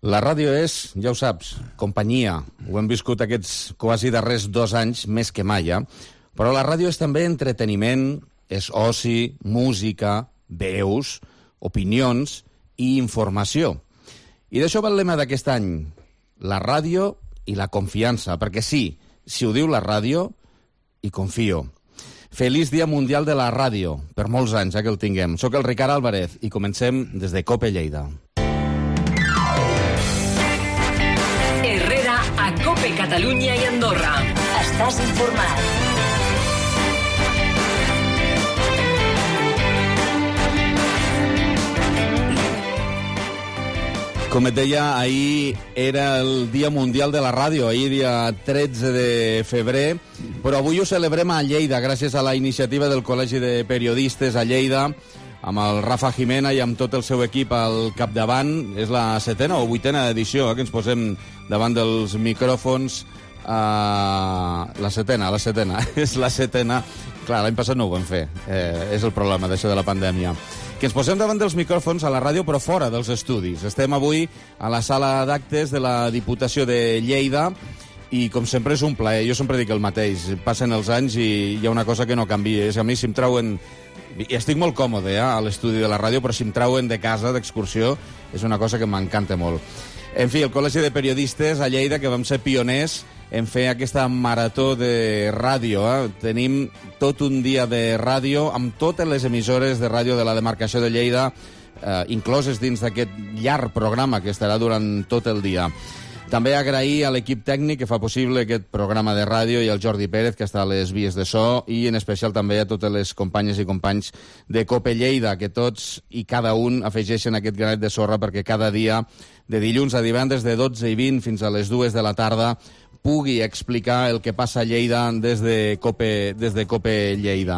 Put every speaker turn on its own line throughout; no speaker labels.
La ràdio és, ja ho saps, companyia. Ho hem viscut aquests quasi darrers 2 anys, més que mai, Però la ràdio és també entreteniment, és oci, música, veus, opinions i informació. I d'això va el lema d'aquest any, la ràdio i la confiança, perquè sí, si ho diu la ràdio, hi confio. Feliç Dia Mundial de la Ràdio, per molts anys, que el tinguem. Soc el Ricard Álvarez i comencem des de COPE Lleida.
Herrera a COPE Catalunya i Andorra. Estàs informat.
Com et deia, ahir era el Dia Mundial de la Ràdio, ahir dia 13 de febrer, però avui ho celebrem a Lleida, gràcies a la iniciativa del Col·legi de Periodistes a Lleida, amb el Rafa Jimena i amb tot el seu equip al capdavant. És la 7ª o 8ª edició que ens posem davant dels micròfons. La setena. És la 7ª. Clar, l'any passat no ho vam fer. És el problema d'això de la pandèmia. Que ens posem davant dels micròfons a la ràdio, però fora dels estudis. Estem avui a la sala d'actes de la Diputació de Lleida i, com sempre, és un plaer. Jo sempre dic el mateix. Passen els anys i hi ha una cosa que no canvia. És que a mi, si em trauen... I estic molt còmode a l'estudi de la ràdio, però si em trauen de casa, d'excursió, és una cosa que m'encanta molt. En fi, el Col·legi de Periodistes a Lleida, que vam ser pioners en fer aquesta marató de ràdio. Tenim tot un dia de ràdio amb totes les emissores de ràdio de la demarcació de Lleida, incloses dins d'aquest llarg programa que estarà durant tot el dia. També agrair a l'equip tècnic que fa possible aquest programa de ràdio i al Jordi Pérez, que està a les vies de so, i en especial també a totes les companyes i companys de COPE Lleida, que tots i cada un afegeixen aquest granet de sorra perquè cada dia, de dilluns a divendres, de 12 i 20 fins a les 2 de la tarda, pugui explicar el que passa a Lleida des de COPE Lleida.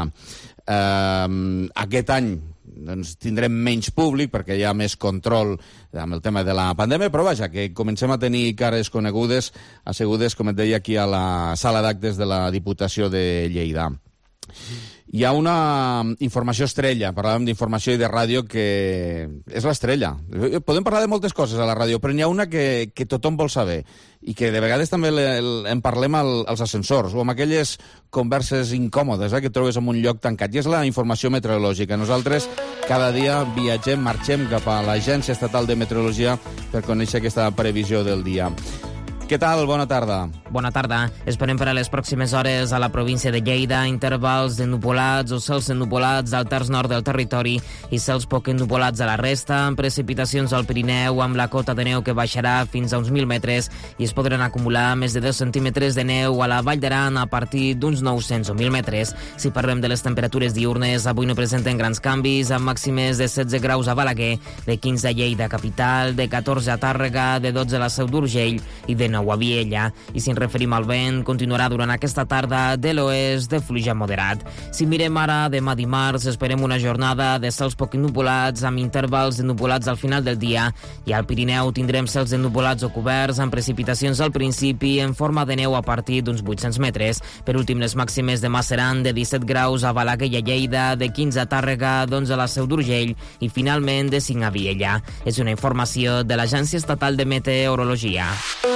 Aquest any doncs tindrem menys públic perquè hi ha més control amb el tema de la pandèmia, però vaja, que comencem a tenir cares conegudes assegudes, com et deia, aquí a la sala d'actes de la Diputació de Lleida. Hi ha una informació estrella, parlàvem d'informació i de ràdio, que és l'estrella. Podem parlar de moltes coses a la ràdio, però n'hi ha una que tothom vol saber i que de vegades també en parlem als ascensors o amb aquelles converses incòmodes que et trobes en un lloc tancat, i és la informació meteorològica. Nosaltres cada dia viatgem, marxem cap a l'Agència Estatal de Meteorologia per conèixer aquesta previsió del dia. Què tal? Bona tarda.
Bona tarda. Esperem per a les pròximes hores a la província de Lleida intervals de nuvolats o cels ennuvolats al terç nord del territori i cels poc ennuvolats a la resta, amb precipitacions al Pirineu amb la cota de neu que baixarà fins a uns 1.000 metres i es podran acumular més de 10 centímetres de neu a la Vall d'Aran a partir d'uns 900 o 1.000 metres. Si parlem de les temperatures diurnes, avui no presenten grans canvis, amb màximes de 16 graus a Balaguer, de 15 a Lleida capital, de 14 a Tàrrega, de 12 a la Seu d'Urgell i de 9 a Viella. I si ens referim al vent, continuarà durant aquesta tarda de l'oest de fluix moderat. Si mirem ara demà dimarts, esperem una jornada de cels poc ennupolats amb intervals ennupolats al final del dia, i al Pirineu tindrem cels ennupolats o coberts amb precipitacions al principi en forma de neu a partir d'uns 800 metres. Per últim, les màximes demà seran de 17 graus a Balaguer i a Lleida, de 15 a Tàrrega, d'11 a la Seu d'Urgell i finalment de 5 a Viella. És una informació de l'Agència Estatal de Meteorologia.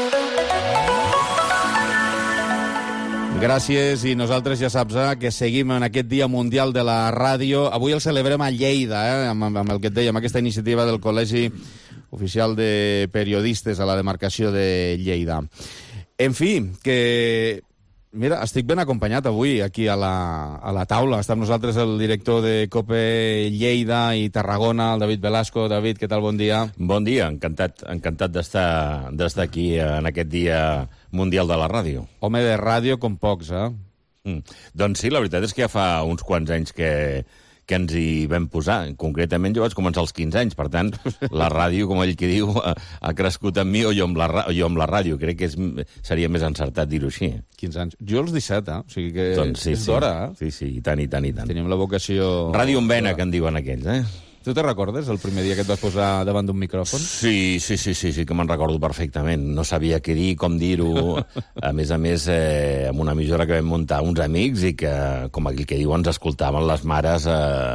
Gràcies, i nosaltres ja saps que seguim en aquest Dia Mundial de la Ràdio. Avui el celebrem a Lleida, amb el que et deia, amb aquesta iniciativa del Col·legi Oficial de Periodistes a la demarcació de Lleida. En fi, que... Mira, estic ben acompanyat avui aquí a la taula. Està amb nosaltres el director de COPE Lleida i Tarragona, el David Velasco. David, què tal? Bon dia.
Bon dia, encantat d'estar aquí en aquest Dia Mundial de la Ràdio. Home
de ràdio com pocs,
Doncs sí, la veritat és que ja fa uns quants anys que ens hi vam posar. Concretament jo vaig començar als 15 anys, per tant, la ràdio, com ell que diu, ha crescut amb mi o jo amb la ràdio. Crec que seria més encertat dir-ho així.
15 anys. Jo als 17, O sigui que
doncs sí,
és d'hora,
Sí, i tant.
Tenim la vocació...
Ràdio en vena, que en diuen aquells,
Tu te recordes el primer dia que et vas posar davant d'un micròfon?
Sí, que me'n recordo perfectament. No sabia què dir, com dir-ho. A més, amb una emissora que vam muntar uns amics i que, com aquell que diu, ens escoltaven les mares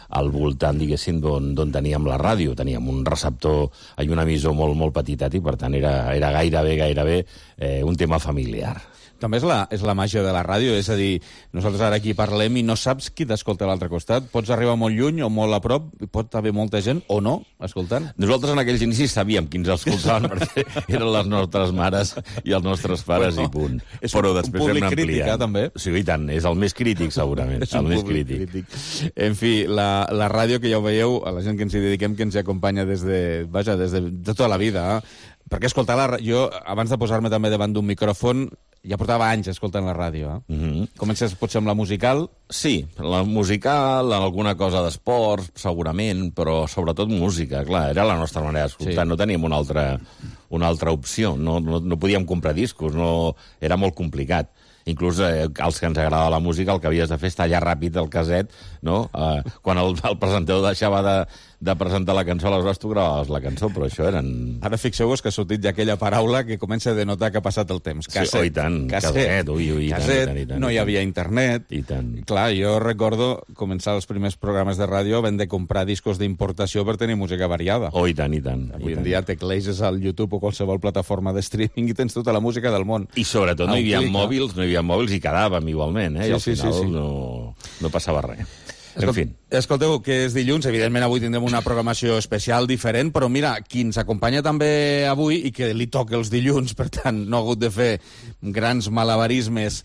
al voltant, diguéssim, d'on teníem la ràdio. Teníem un receptor i un emissor molt petitet i, per tant, era gairebé un tema familiar.
També és la màgia de la ràdio, és a dir, nosaltres ara aquí parlem i no saps qui t'escolta a l'altre costat. Pots arribar molt lluny o molt a prop, pot haver molta gent o no escoltant.
Nosaltres en aquells inicis sabíem qui ens escoltaven perquè eren les nostres mares i els nostres pares i punt. Però després hem ampliat.
Crític, també.
Sí, i tant, és el més crític segurament.
És el més crític. En fi, la ràdio, que ja ho veieu, a la gent que ens hi dediquem, que ens hi acompanya des de tota la vida, perquè escoltar la ràdio, jo, abans de posar-me també davant d'un micròfon, ja portava anys escoltant la ràdio. Comences potser amb la musical?
Sí, la musical, alguna cosa d'esports, segurament, però sobretot música, clar, era la nostra manera d'escoltar, no teníem una altra opció, no podíem comprar discos, era molt complicat. Inclús els que ens agradava la música, el que havies de fer és tallar ràpid el caset, no? Quan el presentador deixava de presentar la cançó, aleshores tu gravaves la cançó, però això eren...
Ara fixeu-vos que ha sortit ja aquella paraula que comença a denotar que ha passat el temps.
Casset. Sí, i tant, caset,
caset, no hi havia internet.
I tant.
Clar, jo recordo començar els primers programes de ràdio havent de comprar discos d'importació per tenir música variada.
Oh, i tant, i tant.
Avui en dia tecleges al YouTube o qualsevol plataforma de streaming i tens tota la música del món.
I sobretot no hi havia mòbils i quedàvem igualment, i al final no passava res. En fi.
Escolteu, que és dilluns, evidentment avui tindrem una programació especial diferent, però mira, qui ens acompanya també avui i que li toca els dilluns, per tant, no ha hagut de fer grans malabarismes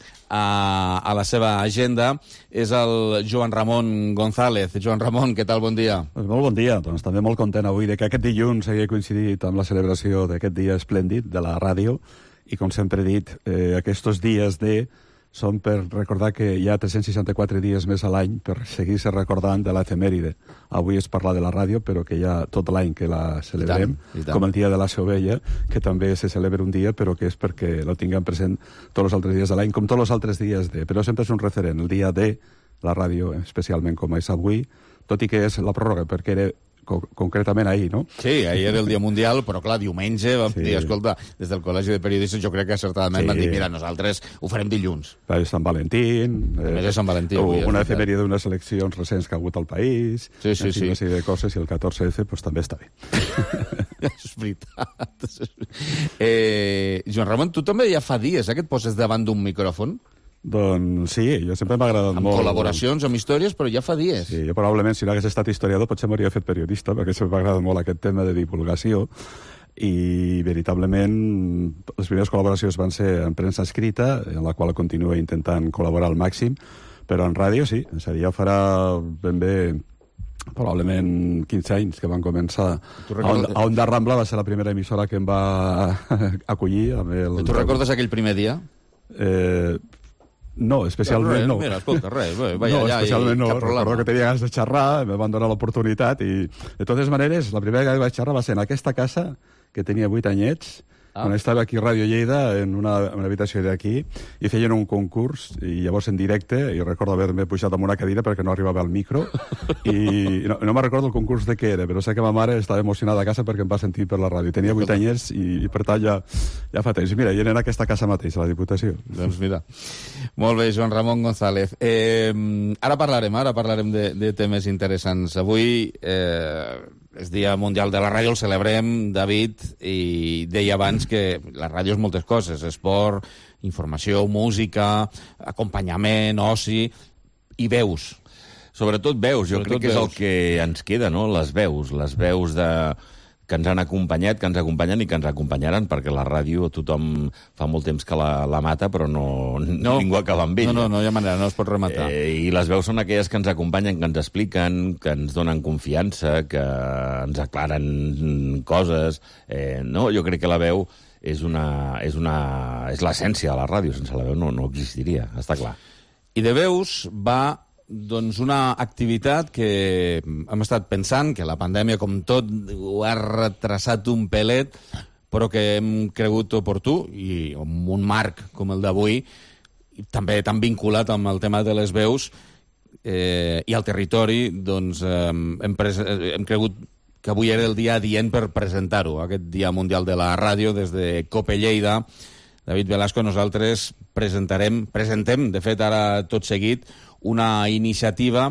a la seva agenda, és el Joan Ramon González. Joan Ramon, què tal? Bon dia.
Molt bon dia. Doncs també molt content avui de que aquest dilluns hagi coincidit amb la celebració d'aquest dia esplèndid de la ràdio i, com sempre he dit, aquests dies són per recordar que hi ha 364 dies més a l'any per seguir-se recordant de l'efemèride. Avui es parla de la ràdio, però que hi ha tot l'any que la celebrem, com el dia de la Sovella, que també se celebra un dia, però que és perquè lo tinguem present tots els altres dies de l'any, com tots els altres dies però sempre és un referent, el dia de la ràdio, especialment com és avui, tot i que és la pròrroga, perquè era concretament ahir, no?
Sí, ahir era el Dia Mundial, però clar, diumenge vam dir, escolta, des del Col·legi de Periodistes jo crec que acertadament van dir, mira, nosaltres ho farem dilluns.
És Sant Valentín,
Sant Valentí,
una efemèride d'unes eleccions recents que ha hagut al país,
una
sèrie de coses, i el 14F pues, també està bé.
És veritat. Joan Ramon, tu també ja fa dies que et poses davant d'un micròfon?
Doncs sí, jo sempre m'ha agradat molt.
Amb col·laboracions, amb històries, però ja fa dies.
Sí, jo probablement, si no hagués estat historiador, potser m'hauria fet periodista, perquè sempre m'ha agradat molt aquest tema de divulgació, i veritablement les primeres col·laboracions van ser en premsa escrita, en la qual continuo intentant col·laborar al màxim, però en ràdio sí, és a dir, ja farà ben bé probablement 15 anys que van començar. A Onda Rambla va ser la primera emissora que em va acollir.
Tu recordes aquell primer dia?
No, especialment no.
Mira, escolta, res.
Especialment no. Recordo que tenia ganes de xerrar, me van donar l'oportunitat i, de totes maneres, la primera que vaig xerrar va ser en aquesta casa, que tenia 8 anyets, quan estava aquí a Ràdio Lleida, en una habitació d'aquí, i feien un concurs, i llavors en directe, i recordo haver-me pujat amb una cadira perquè no arribava al micro, i no me'n recordo el concurs de què era, però sé que ma mare estava emocionada a casa perquè em va sentir per la ràdio. Tenia 8 anyets i per tant ja fa temps. I mira, i era en aquesta casa mateix, a la Diputació.
Doncs mira. Molt bé, Joan Ramon González. Ara parlarem de temes interessants. Avui és Dia Mundial de la Ràdio, el celebrem, David, i deia abans que la ràdio és moltes coses, esport, informació, música, acompanyament, oci i veus.
Sobretot veus, jo crec que és el que ens queda, no? Les veus que ens han acompanyat, que ens acompanyen i que ens acompanyaran, perquè la ràdio tothom fa molt temps que la mata, però ningú acaba amb ella.
No hi ha manera, no es pot rematar.
I les veus són aquelles que ens acompanyen, que ens expliquen, que ens donen confiança, que ens aclaren coses. Jo crec que la veu és l'essència de la ràdio. Sense la veu no existiria, està clar.
I de veus va una activitat que hem estat pensant, que la pandèmia, com tot, ho ha retrasat un pelet, però que hem cregut oportú, i amb un marc com el d'avui, també tan vinculat amb el tema de les veus i al territori, doncs hem cregut que avui era el dia adient per presentar-ho, aquest Dia Mundial de la Ràdio, des de COPE Lleida. David Velasco, nosaltres presentem, de fet, ara tot seguit, una iniciativa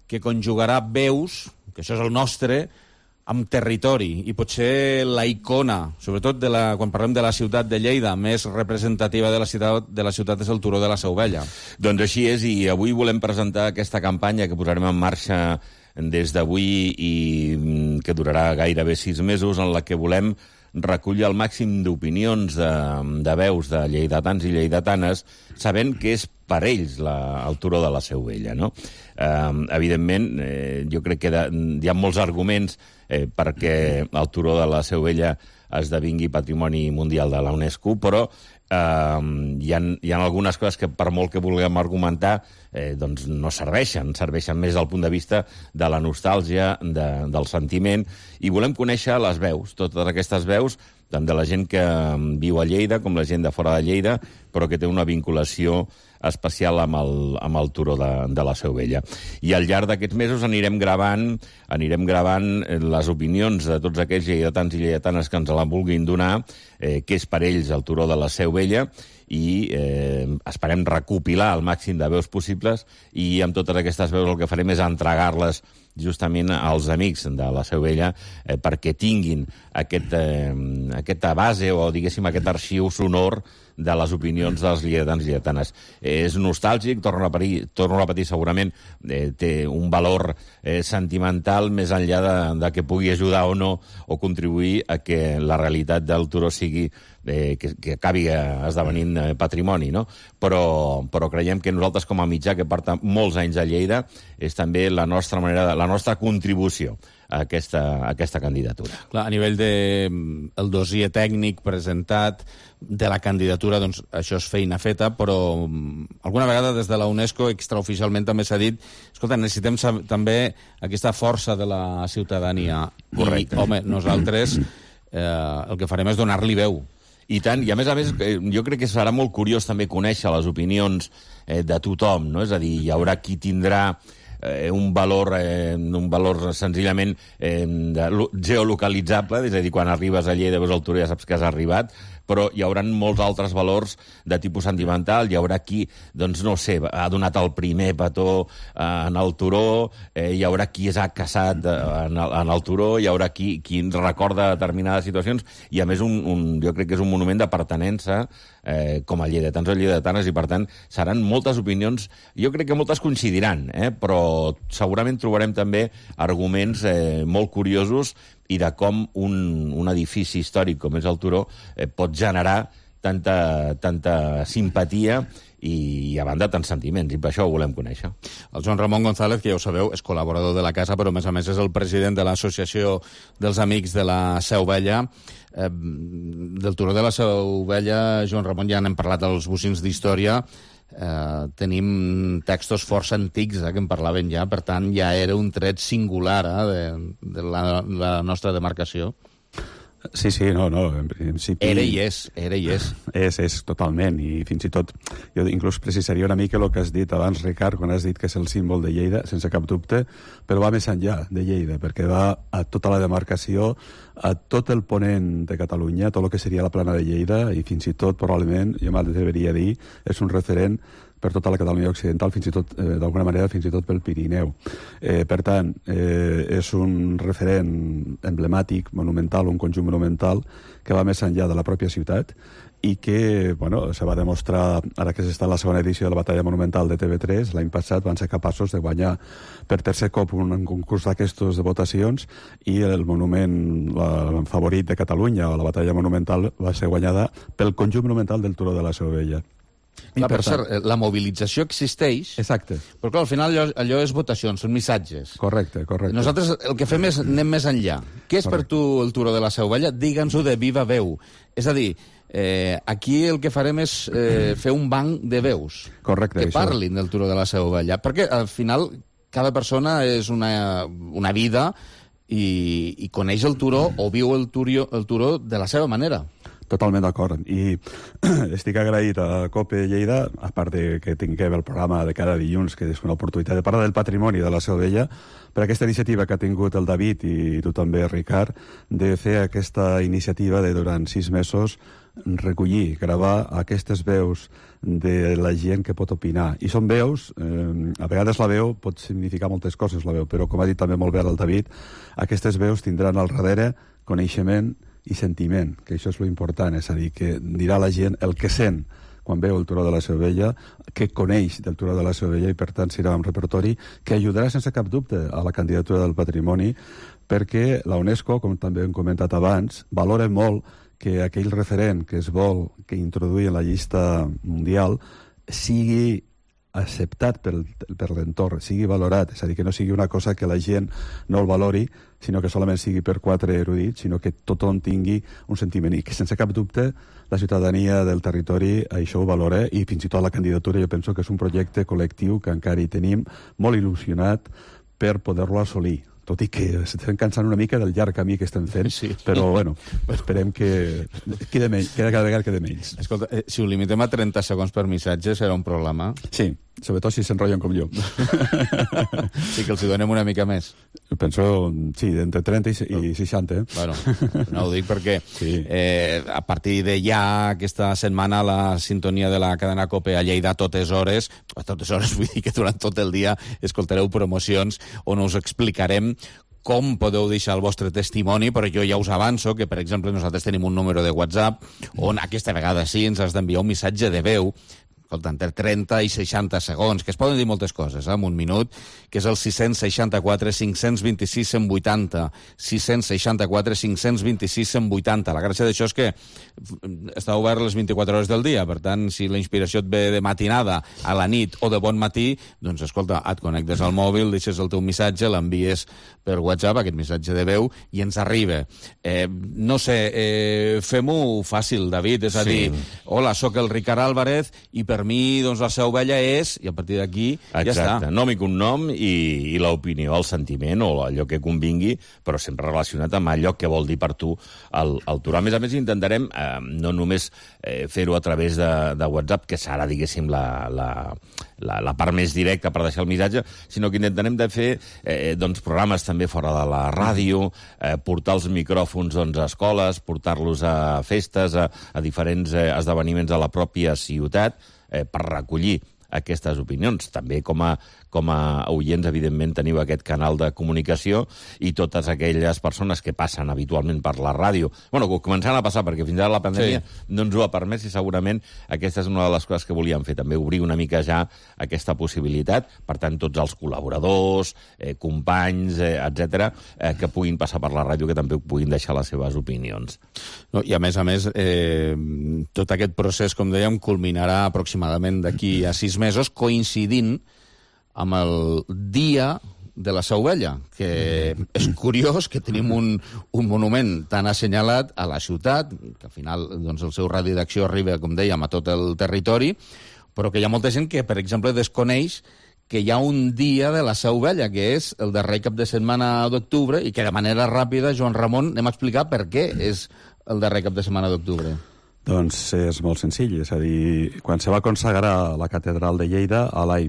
que conjugarà veus, que això és el nostre, amb territori, i potser la icona, sobretot quan parlem de la ciutat de Lleida, més representativa de la ciutat és el Turó de la Seu Vella.
Doncs així és, i avui volem presentar aquesta campanya que posarem en marxa des d'avui i que durarà gairebé 6 mesos, en la que volem recollir el màxim d'opinions, de veus de lleidatans i lleidatanes, sabent que és per ells el Turó de la Seu Vella, no? Evidentment, jo crec que hi ha molts arguments perquè el Turó de la Seu Vella esdevingui Patrimoni Mundial de la UNESCO, però hi ha algunes coses que, per molt que vulguem argumentar, doncs no serveixen més del punt de vista de la nostàlgia, del sentiment, i volem conèixer les veus, totes aquestes veus, tant de la gent que viu a Lleida com la gent de fora de Lleida, però que té una vinculació especial amb el Turó de la Seu Vella. I al llarg d'aquests mesos anirem gravant les opinions de tots aquells lleidatans i lleidatanes que ens la vulguin donar, que és per ells el Turó de la Seu Vella, i esperem recopilar el màxim de veus possibles, i amb totes aquestes veus el que farem és entregar-les justament als amics de la Seu Vella perquè tinguin aquesta base o, diguéssim, aquest arxiu sonor de les opinions dels lleidatans i lleidatanes. És nostàlgic, torno a repetir, segurament té un valor sentimental més enllà de que pugui ajudar o no o contribuir a que la realitat del Turó sigui que acabi esdevenint patrimoni, no? Però creiem que nosaltres, com a mitjà que porta molts anys a Lleida, és també la nostra manera, la nostra contribució a aquesta candidatura.
Clar, a nivell del dossier tècnic presentat de la candidatura, doncs això és feina feta, però alguna vegada des de la UNESCO extraoficialment també s'ha dit, escolta, necessitem també aquesta força de la ciutadania.
Correcte.
I, home, nosaltres el que farem és donar-li veu.
I tant, i a més, jo crec que serà molt curiós també conèixer les opinions de tothom, no? És a dir, hi haurà qui tindrà un valor senzillament geolocalitzable, és a dir, quan arribes a Lleida veus el Turó ja saps que has arribat, però hi haurà molts altres valors de tipus sentimental. Hi haurà qui, doncs no sé, ha donat el primer petó en el Turó, hi haurà qui s'ha casat en el Turó, hi haurà qui recorda determinades situacions, i a més jo crec que és un monument de pertinença com a lleidatans o lleidatanes, i per tant seran moltes opinions, jo crec que moltes coincidiran, però segurament trobarem també arguments molt curiosos i de com un edifici històric com és el Turó pot generar tanta simpatia i a banda tants sentiments, i per això ho volem conèixer.
El Joan Ramon González, que ja ho sabeu, és col·laborador de la casa, però a més és el president de l'Associació dels Amics de la Seu Vella. Del Turó de la Seu Vella, Joan Ramon, ja n'hem parlat als bocins d'història, tenim textos força antics que en parlaven ja, per tant ja era un tret singular de la nostra demarcació.
Sí, no, en principi...
Era i és.
És, totalment, i fins i tot, jo inclús precisaria una mica el que has dit abans, Ricard, quan has dit que és el símbol de Lleida, sense cap dubte, però va més enllà de Lleida, perquè va a tota la demarcació, a tot el ponent de Catalunya, tot el que seria la plana de Lleida, i fins i tot, probablement, jo m'atreviria a dir, és un referent per tota la Catalunya occidental, fins i tot, d'alguna manera, fins i tot pel Pirineu. Per tant, és un referent emblemàtic, monumental, un conjunt monumental, que va més enllà de la pròpia ciutat, i que, se va demostrar, ara que s'està en la segona edició de la Batalla Monumental de TV3, l'any passat van ser capaços de guanyar per tercer cop un concurs d'aquestos de votacions, i el monument favorit de Catalunya, o la Batalla Monumental, va ser guanyada pel conjunt monumental del Turó de la Seu Vella.
Clar, per cert, la mobilització existeix.
Exacte.
Però clar, al final allò és votacions, són missatges.
Correcte.
Nosaltres el que fem és anem més enllà. Què és per tu el Turó de la Seu Vella? Digue'ns-ho de viva veu. És a dir, aquí el que farem és fer un banc de veus.
Correcte.
Que parlin del Turó de la Seu Vella. Perquè al final cada persona és una vida i coneix el Turó o viu el Turó de la seva manera.
Totalment d'acord. I estic agraït a COPE Lleida, a part de que tinguem el programa de cada dilluns, que és una oportunitat de parlar del patrimoni de la Seu Vella, per aquesta iniciativa que ha tingut el David i tu també, Ricard, de fer aquesta iniciativa de durant 6 mesos recollir, gravar aquestes veus de la gent que pot opinar. I són veus, a vegades la veu pot significar moltes coses, la veu, però com ha dit també molt bé el David, aquestes veus tindran al darrere coneixement i sentiment, que això és lo important, és a dir, que dirà la gent el que sent quan veu el Turó de la Seu Vella, que coneix del Turó de la Seu Vella i per tant serà un repertori que ajudarà sense cap dubte a la candidatura del patrimoni, perquè la UNESCO, com també hem comentat abans, valora molt que aquell referent que es vol que introduï en la llista mundial sigui acceptat per l'entorn, sigui valorat, és a dir, que no sigui una cosa que la gent no el valori, sinó que solament sigui per 4 erudits, sinó que tothom tingui un sentiment i que sense cap dubte la ciutadania del territori això ho valora i fins i tot la candidatura jo penso que és un projecte col·lectiu que encara hi tenim molt il·lusionat per poder-lo assolir. Tot i que estem cansant una mica del llarg camí que estem fent, sí. Però bueno, esperem que cada vegada quede menys.
Escolta, si ho limitem a 30 segons per missatge serà un problema?
Sí, sobretot si s'enrotllen com jo.
Sí, que els hi donem una mica més.
Penso, sí, entre 30 i 60.
Bueno, no ho dic perquè sí. A partir de ja aquesta setmana la sintonia de la cadena COPE a Lleida a totes hores, vull dir que durant tot el dia escoltareu promocions on us explicarem com podeu deixar el vostre testimoni, però jo ja us avanço que, per exemple, nosaltres tenim un número de WhatsApp on aquesta vegada sí ens has d'enviar un missatge de veu, escolta, entre 30 i 60 segons, que es poden dir moltes coses, en un minut, que és el 664 526 180, 664 526 180. La gràcia d'això és que està obert les 24 hores del dia, per tant, si la inspiració et ve de matinada, a la nit o de bon matí, doncs, escolta, et connectes al mòbil, deixes el teu missatge, l'envies per WhatsApp, aquest missatge de veu, i ens arriba. No sé, fem-ho fàcil, David, és a dir, hola, sóc el Ricard Álvarez, i per mi, doncs, la Seu Vella és, i a partir d'aquí ja està.
Exacte, nom i cognom i l'opinió, el sentiment o allò que convingui, però sempre relacionat amb allò que vol dir per tu el Turó. A més, intentarem no només fer-ho a través de WhatsApp, que serà, diguéssim, la part més directa per deixar el missatge, sinó que intentarem de fer doncs, programes també fora de la ràdio, portar els micròfons doncs, a escoles, portar-los a festes, a diferents esdeveniments de la pròpia ciutat, per recollir aquestes opinions. També com a oients, evidentment, teniu aquest canal de comunicació i totes aquelles persones que passen habitualment per la ràdio. Bueno, començant a passar, perquè fins ara la pandèmia no ens ho ha permès i segurament aquesta és una de les coses que volíem fer, també obrir una mica ja aquesta possibilitat. Per tant, tots els col·laboradors, companys, etc., que puguin passar per la ràdio, que també puguin deixar les seves opinions.
No, i a més, tot aquest procés, com dèiem, culminarà aproximadament d'aquí a 6 mesos, coincidint amb el dia de la Seu Vella, que és curiós que tenim un monument tan assenyalat a la ciutat, que al final doncs, el seu radi d'acció arriba, com dèiem, a tot el territori, però que hi ha molta gent que, per exemple, desconeix que hi ha un dia de la Seu Vella, que és el darrer cap de setmana d'octubre, i que de manera ràpida, Joan Ramon, anem a explicar per què és el darrer cap de setmana d'octubre.
Doncs és molt senzill, és a dir, quan se va consagrar la catedral de Lleida a l'any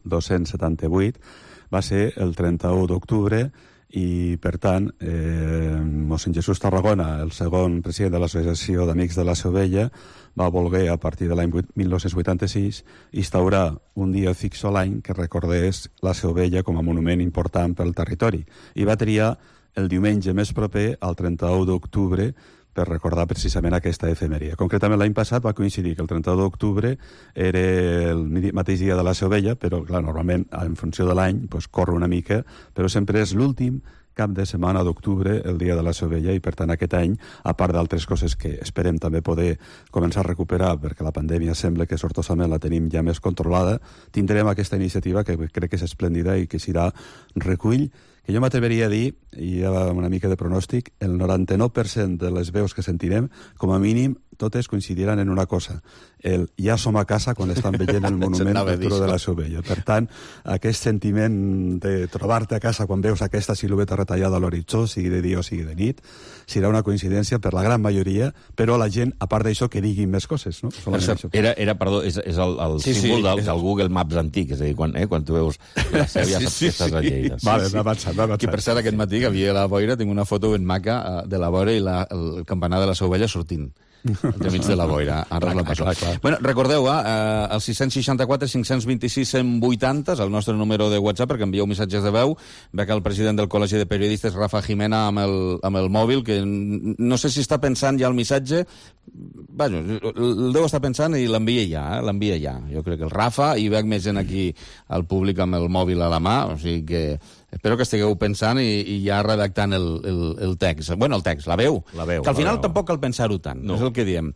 1278 va ser el 31 d'octubre i, per tant, mossèn Jesús Tarragona, el segon president de l'Associació d'Amics de la Seu Vella, va voler, a partir de l'any 1986, instaurar un dia fix a l'any que recordés la Seu Vella com a monument important pel territori. I va triar el diumenge més proper, al 31 d'octubre, per recordar precisament aquesta efemèria. Concretament, l'any passat va coincidir que el 31 d'octubre era el mateix dia de la Seu Vella, però, clar, normalment, en funció de l'any, doncs, corre una mica, però sempre és l'últim cap de setmana d'octubre, el dia de la Seu Vella, i per tant aquest any, a part d'altres coses que esperem també poder començar a recuperar, perquè la pandèmia sembla que sortosament la tenim ja més controlada, tindrem aquesta iniciativa que crec que és esplèndida i que serà recull, que jo m'atreveria a dir, i ja una mica de pronòstic, el 99% de les veus que sentirem, com a mínim, totes coincidiran en una cosa. El ja som a casa quan estan veient el monument del Turó de la Seu Vella. Per tant, aquest sentiment de trobar-te a casa quan veus aquesta silueta retallada a l'horitzó, sigui de dia o sigui de nit, serà una coincidència per la gran majoria, però la gent, a part d'això, que diguin més coses, no?
Perdó, és el símbol del Google Maps antic, és a dir, quan tu veus la Seu ja saps que estàs a Lleida.
Vale, m'ha avançat.
Que per cert, aquest matí que havia a la boira, tinc una foto ben maca de la boira i el campanar de la Seu Vella sortint. Entremig de la boira, ara la passo. Bueno, recordeu, el 664 526 180 és el nostre número de WhatsApp perquè envieu missatges de veu. Ve que el president del Col·legi de Periodistes, Rafa Jimena, amb el mòbil, que no sé si està pensant ja el missatge, bueno, el deu estar pensant i l'envia ja. Jo crec que el Rafa, i veig més gent aquí al públic amb el mòbil a la mà, o sigui que espero que estigueu pensant i ja redactant el text. Bueno, el text, la veu. Que al final tampoc cal pensar-ho tant, és el que diem.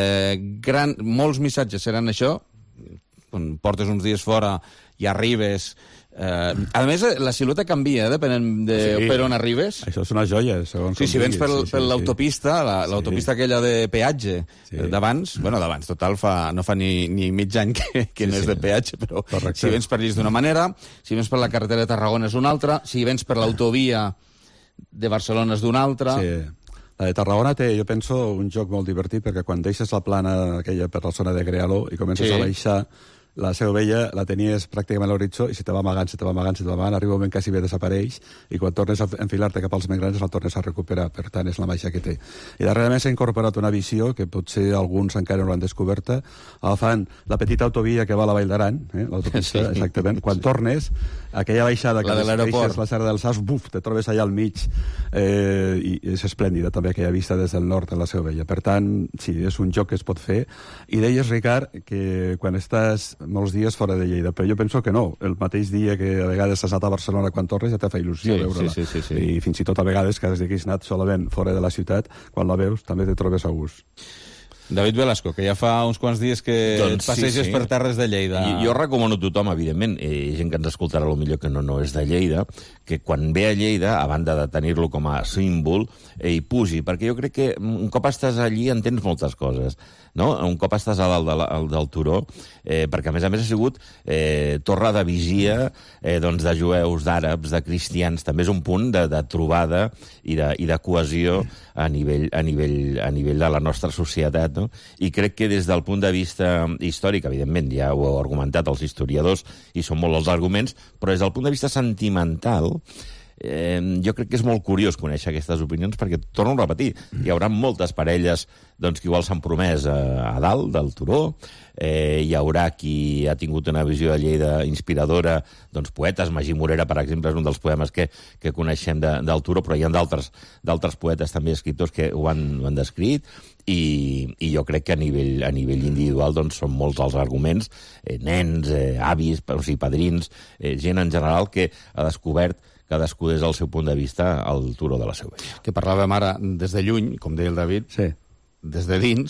Molts missatges seran això, quan portes uns dies fora i arribes... A més, la silueta canvia, depenent de per on arribes.
Això és una joia, segons
si vens per l'autopista, l'autopista aquella de peatge d'abans, total, no fa ni mig any que no és de peatge, però si vens per Llis d'una manera, si vens per la carretera de Tarragona és una altra, si vens per l'autovia de Barcelona és d'una altra...
Sí. La de Tarragona té, jo penso, un joc molt divertit, perquè quan deixes la plana aquella per la zona de Grealo i comences a baixar, la Seu Vella la tenies pràcticament a l'horitzó i se te va amagant, arriba un moment quasi bé desapareix i quan tornes a enfilar-te cap als Mengranes la tornes a recuperar, per tant és la màgia que té. I darrerament s'ha incorporat una visió que potser alguns encara no l'han descoberta, agafant la petita autovia que va a la Vall d'Aran, l'autopista, exactament, quan tornes, aquella baixada que deixes la Serra dels Saus, te trobes allà al mig, i és esplèndida també aquella vista des del nord de la Seu Vella. Per tant, sí, és un joc que es pot fer. I deies, Ricard, que quan estàs molts dies fora de Lleida, però jo penso que no. El mateix dia que a vegades has anat a Barcelona quan tornes ja te fa il·lusió veure-la.
Sí.
I fins i tot a vegades que has anat solament fora de la ciutat, quan la veus també te trobes a gust.
David Velasco, que ja fa uns quants dies que passeges per terres de Lleida.
Jo recomano a tothom, evidentment, gent que ens escoltarà potser que no és de Lleida, que quan ve a Lleida, a banda de tenir-lo com a símbol, hi pugi, perquè jo crec que un cop estàs allí entens moltes coses. No? Un cop estàs a dalt del turó, perquè a més ha sigut torre de vigia de jueus, d'àrabs, de cristians, també és un punt de trobada i de cohesió a nivell de la nostra societat. No? I crec que des del punt de vista històric, evidentment, ja ho heu argumentat els historiadors, i són molts els arguments, però des del punt de vista sentimental, jo crec que és molt curiós conèixer aquestes opinions perquè, torno a repetir, hi haurà moltes parelles que igual s'han promès a dalt del turó, hi haurà qui ha tingut una visió de Lleida inspiradora, poetes, Magí Morera, per exemple, és un dels poemes que coneixem del turó, però hi ha d'altres poetes, també escriptors, que ho han descrit, i jo crec que a nivell individual són molts els arguments, nens, avis, padrins, gent en general que ha descobert cadascú des del seu punt de vista al turó de la Seu Vella.
Que parlàvem ara des de lluny, com deia el David, des de dins,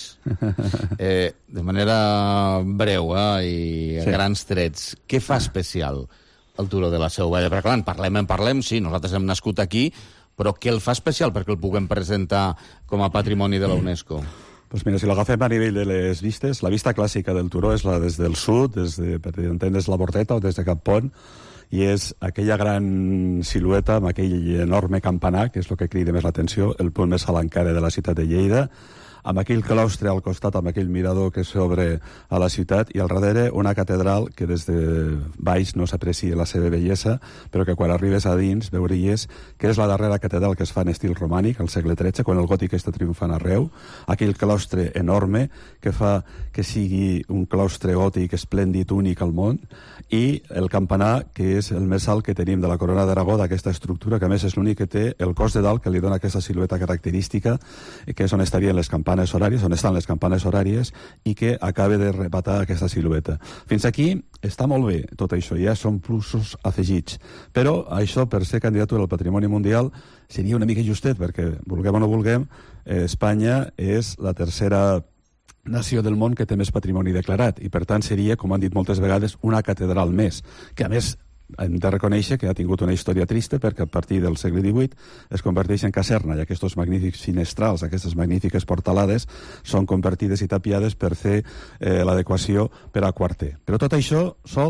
de manera breu i a grans trets. Què fa especial el turó de la Seu Vella? Perquè, clar, en parlem, sí, nosaltres hem nascut aquí, però què el fa especial perquè el puguem presentar com a patrimoni de la UNESCO?
Doncs mira, si l'agafem a nivell de les vistes, la vista clàssica del turó és la des del sud, per entendre's la Bordeta o des de Cap Pont, i és aquella gran silueta amb aquell enorme campanar, que és el que crida més l'atenció, el punt més alt encara de la ciutat de Lleida, amb aquell claustre al costat, amb aquell mirador que s'obre a la ciutat, i al darrere una catedral que des de baix no s'aprecia la seva bellesa, però que quan arribes a dins veuries que és la darrera catedral que es fa en estil romànic, al segle XIII, quan el gòtic està triomfant arreu, aquell claustre enorme que fa que sigui un claustre gòtic esplèndid, únic al món, i el campanar, que és el més alt que tenim de la Corona d'Aragó, d'aquesta estructura, que a més és l'únic que té el cos de dalt, que li dona aquesta silueta característica, que és on estarien les campanes horàries, on estan les campanes horàries, i que acaba de rematar aquesta silueta. Fins aquí està molt bé tot això, ja són plusos afegits, però això, per ser candidatura al Patrimoni Mundial, seria una mica justet, perquè, vulguem o no vulguem, Espanya és la tercera nació del món que té més patrimoni declarat, i per tant seria, com han dit moltes vegades, una catedral més, que a més hem de reconèixer que ha tingut una història trista perquè a partir del segle XVIII es converteix en caserna i aquests magnífics finestrals, aquestes magnífiques portalades són convertides i tapiades per fer l'adequació per a quarter. Però tot això sol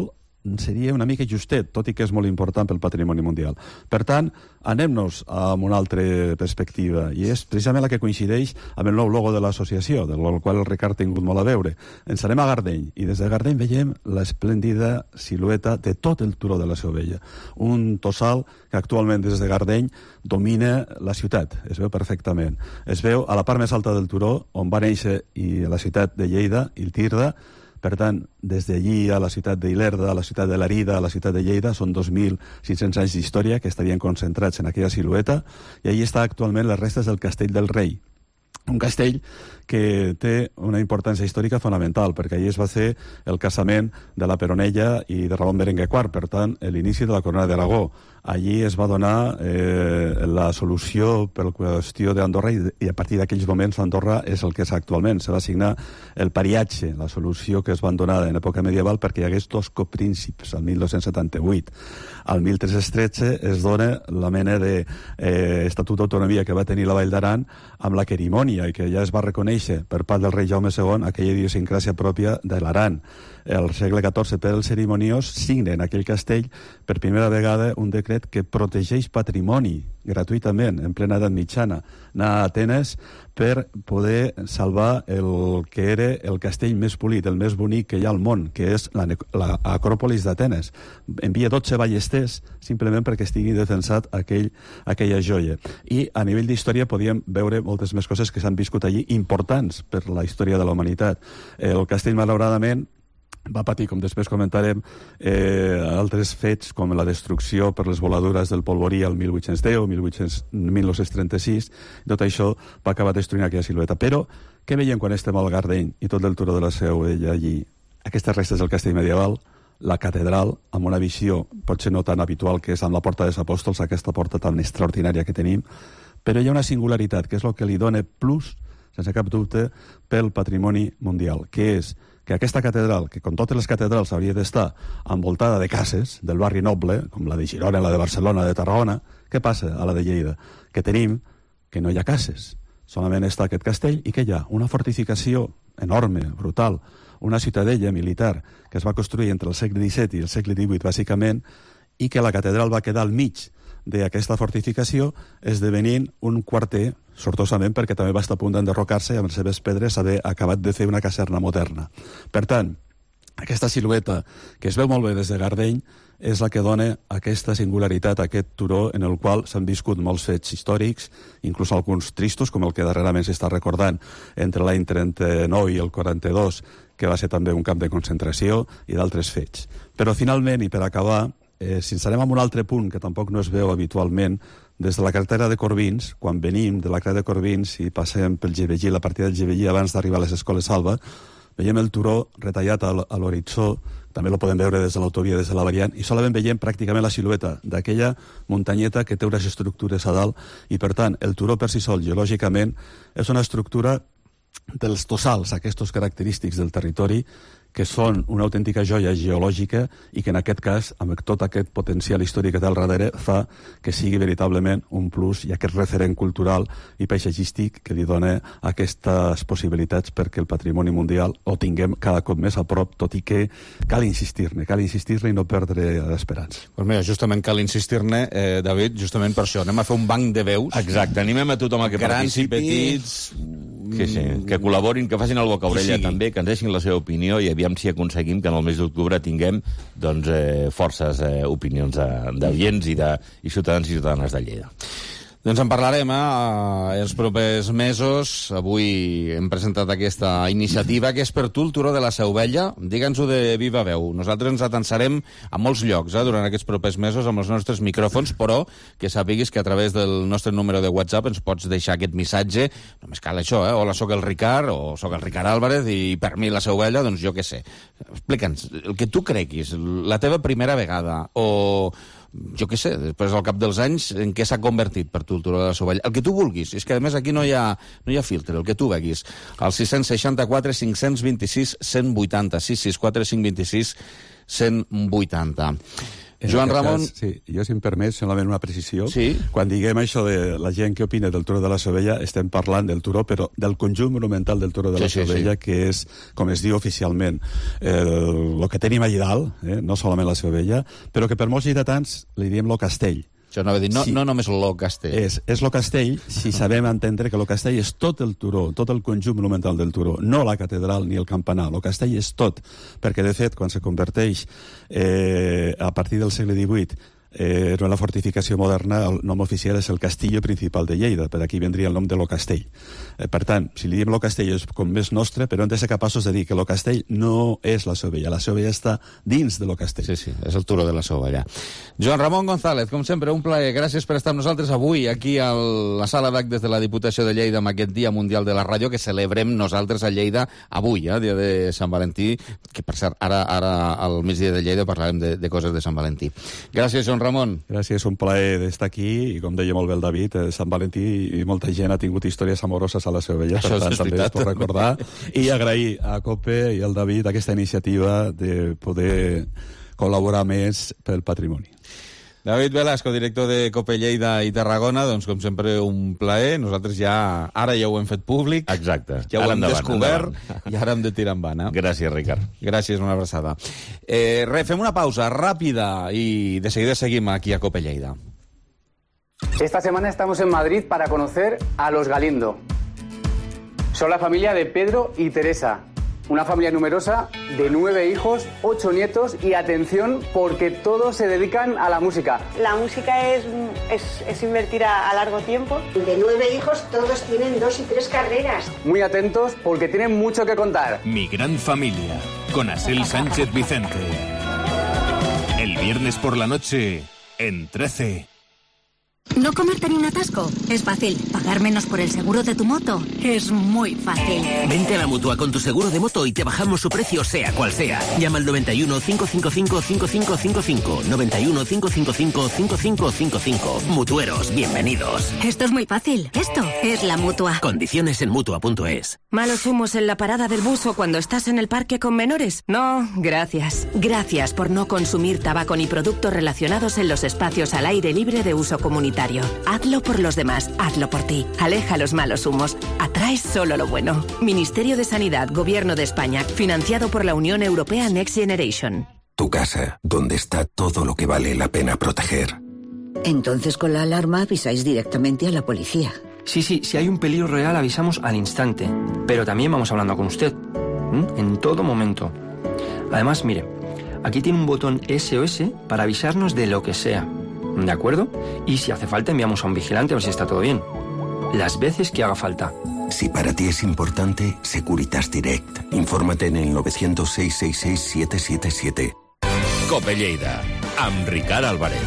seria una mica justet, tot i que és molt important pel patrimoni mundial. Per tant, anem-nos amb una altra perspectiva, i és precisament la que coincideix amb el nou logo de l'associació, del qual el Ricard ha tingut molt a veure. Ens anem a Gardeny, i des de Gardeny veiem l'esplèndida silueta de tot el turó de la Seu Vella. Un tossal que actualment des de Gardeny domina la ciutat, es veu perfectament. Es veu a la part més alta del turó, on va néixer la ciutat de Lleida, Iltirda. Per tant, des d'allí a la ciutat d'Ilerda, a la ciutat de Lérida, a la ciutat de Lleida, són 2.600 anys d'història que estarien concentrats en aquella silueta, i allí està actualment les restes del Castell del Rei. Un castell que té una importància històrica fonamental, perquè allí es va fer el casament de la Peronella i de Ramon Berenguer IV, per tant, l'inici de la Corona d'Aragó. Allí es va donar la solució per la qüestió d'Andorra, i a partir d'aquells moments Andorra és el que és actualment. Se va assignar el pariatge, la solució que es van donar en època medieval perquè hi hagués 2 copríncips, el 1278. Al 1313 es dona la mena d'estatut d'autonomia que va tenir la Vall d'Aran amb la querimònia, i que ja es va reconèixer per part del rei Jaume II aquella idiosincràsia pròpia de l'Aran. El segle XIV, per el cerimoniós, signen aquell castell per primera vegada un decret que protegeix patrimoni gratuïtament, en plena edat mitjana. Anar a Atenes per poder salvar el que era el castell més polit, el més bonic que hi ha al món, que és l'Acròpolis d'Atenes. Envia 12 ballesters simplement perquè estigui defensat aquella joia. I a nivell d'història podíem veure moltes més coses que s'han viscut allí, importants per la història de la humanitat. El castell, malauradament, va patir, com després comentarem, altres fets com la destrucció per les voladures del polvorí al 1810, 1936. Tot això va acabar destruint aquella silueta. Però què veiem quan estem al Gardeny i tot el turó de la Seu Vella allí? Aquestes restes del castell medieval, la catedral, amb una visió potser no tan habitual, que és amb la Porta dels Apòstols, aquesta porta tan extraordinària que tenim, però hi ha una singularitat, que és el que li dona plus, sense cap dubte, pel patrimoni mundial, que és que aquesta catedral, que com totes les catedrals hauria d'estar envoltada de cases del barri noble, com la de Girona, la de Barcelona, de Tarragona, què passa a la de Lleida? Que tenim que no hi ha cases, solament està aquest castell, i que hi ha una fortificació enorme, brutal, una ciutadella militar que es va construir entre el segle XVII i el segle XVIII, bàsicament, i que la catedral va quedar al mig d'aquesta fortificació, esdevenint un quarter, sortosament perquè també va estar a punt d'enderrocar-se i amb les seves pedres haver acabat de fer una caserna moderna. Per tant, aquesta silueta, que es veu molt bé des de Gardeny, és la que dona aquesta singularitat, aquest turó en el qual s'han viscut molts fets històrics, inclús alguns tristos, com el que darrerament s'està recordant entre l'any 39 i el 42, que va ser també un camp de concentració, i d'altres fets. Però finalment, i per acabar, si ens anem a un altre punt que tampoc no es veu habitualment, des de la carretera de Corbins, quan venim de la carretera de Corbins i passem pel Gebellí, la partida del Gebellí abans d'arribar a les Escoles Salva, veiem el turó retallat a l'horitzó, també lo podem veure des de l'autovia, des de la variant, i solament veiem pràcticament la silueta d'aquella muntanyeta que té unes estructures a dalt, i per tant el turó per si sol, geològicament, és una estructura dels tossals, aquests característics del territori, que són una autèntica joia geològica i que en aquest cas, amb tot aquest potencial històric que té al darrere, fa que sigui veritablement un plus i aquest referent cultural i paisatgístic que li dona aquestes possibilitats perquè el patrimoni mundial ho tinguem cada cop més a prop, tot i que cal insistir-ne i no perdre l'esperança.
Doncs mira, justament cal insistir-ne, David, justament per això. Anem a fer un banc de veus.
Exacte, animem a tothom a que participi.
Grans i petits...
que col·laborin, que facin el boca orella també, que ens deixin la seva opinió i aviam si aconseguim que en el mes d'octubre tinguem forces opinions d'oients i ciutadans i ciutadanes de Lleida.
Doncs en parlarem els propers mesos. Avui hem presentat aquesta iniciativa que és per tu, el Turó de la Seu Vella. Digue'ns-ho de viva veu. Nosaltres ens atensarem a molts llocs durant aquests propers mesos amb els nostres micròfons, però que sàpiguis que a través del nostre número de WhatsApp ens pots deixar aquest missatge. Només cal això, hola, sóc el Ricard, o sóc el Ricard Álvarez, i per mi la Seu Vella, doncs jo què sé. Explica'ns el que tu creguis, la teva primera vegada, o... jo què sé, després al cap dels anys, en què s'ha convertit per tu el Turó de la Seu Vella? El que tu vulguis. És que, a més, aquí no hi ha filtre, el que tu veguis. Al 664 526 180, 664 526 180. Joan Ramon...
Sí, jo, si em permet, solament una precisió.
Sí.
Quan diguem això de la gent que opina del Turó de la Sovella, estem parlant del Turó, però del conjunt monumental del Turó de la Sovella, que és, com es diu oficialment, el que tenim allà dalt, no solament la Sovella, però que per molts lleidatans li diem lo castell.
Això anava a dir, no només lo castell.
És lo castell, si sabem entendre que lo castell és tot el turó, tot el conjunt monumental del turó, no la catedral ni el campanar. Lo castell és tot, perquè de fet, quan se converteix a partir del segle XVIII en la fortificació moderna, el nom oficial és el Castillo Principal de Lleida, per aquí vendria el nom de lo castell. Per tant, si li diem lo castell és com més nostre, però hem de ser capaços de dir que lo castell no és la Sovella està dins de lo castell.
Sí, és el Turó de la Sovella. Joan Ramon González, com sempre, un plaer. Gràcies per estar amb nosaltres avui aquí a la sala d'actes de la Diputació de Lleida amb aquest Dia Mundial de la Ràdio que celebrem nosaltres a Lleida avui, dia de Sant Valentí, que per cert, ara al migdia de Lleida parlarem de coses de Sant Valentí. Gràcies, Joan Ramon.
Gràcies, un plaer d'estar aquí i com deia molt bé el David, Sant Valentí i molta gent ha tingut històries amoroses a la Sovella, per tant també es pot recordar i agrair a COPE i al David aquesta iniciativa de poder col·laborar més pel patrimoni.
David Velasco, director de COPE Lleida i Tarragona, doncs com sempre un plaer. Nosaltres ara ja ho hem fet públic.
Exacte.
Ja ho hem descobert i ara hem de tirar endavant.
Gràcies, Ricard.
Gràcies, una abraçada. Fem una pausa ràpida i de seguida seguim aquí a COPE Lleida.
Esta semana estamos en Madrid para conocer a los Galindo. Son la familia de Pedro y Teresa. Una familia numerosa de 9 hijos, 8 nietos y atención porque todos se dedican a la música.
La música es invertir a largo tiempo.
De 9 hijos todos tienen 2 y 3 carreras.
Muy atentos porque tienen mucho que contar.
Mi gran familia, con Asel Sánchez Vicente. El viernes por la noche, en 13.
¿No comerte ni un atasco? Es fácil. ¿Pagar menos por el seguro de tu moto? Es muy fácil.
Vente a la Mutua con tu seguro de moto y te bajamos su precio sea cual sea. Llama al 91 555 5555. 91 555 5555. Mutueros, bienvenidos.
Esto es muy fácil. Esto es la Mutua.
Condiciones en Mutua.es.
¿Malos humos en la parada del bus o cuando estás en el parque con menores? No, gracias. Gracias por no consumir tabaco ni productos relacionados en los espacios al aire libre de uso comunitario. Hazlo por los demás, hazlo por ti. Aleja los malos humos. Atrae solo lo bueno. Ministerio de Sanidad, Gobierno de España. Financiado por la Unión Europea Next Generation.
Tu casa, donde está todo lo que vale la pena proteger.
Entonces con la alarma avisáis directamente a la policía.
Sí, si hay un peligro real avisamos al instante. Pero también vamos hablando con usted. En todo momento. Además, mire, aquí tiene un botón SOS para avisarnos de lo que sea. ¿De acuerdo? Y si hace falta enviamos a un vigilante a ver si está todo bien. Las veces que haga falta.
Si para ti es importante, Securitas Direct. Infórmate en el 900-666-777.
COPE Lleida, amb Ricard Álvarez.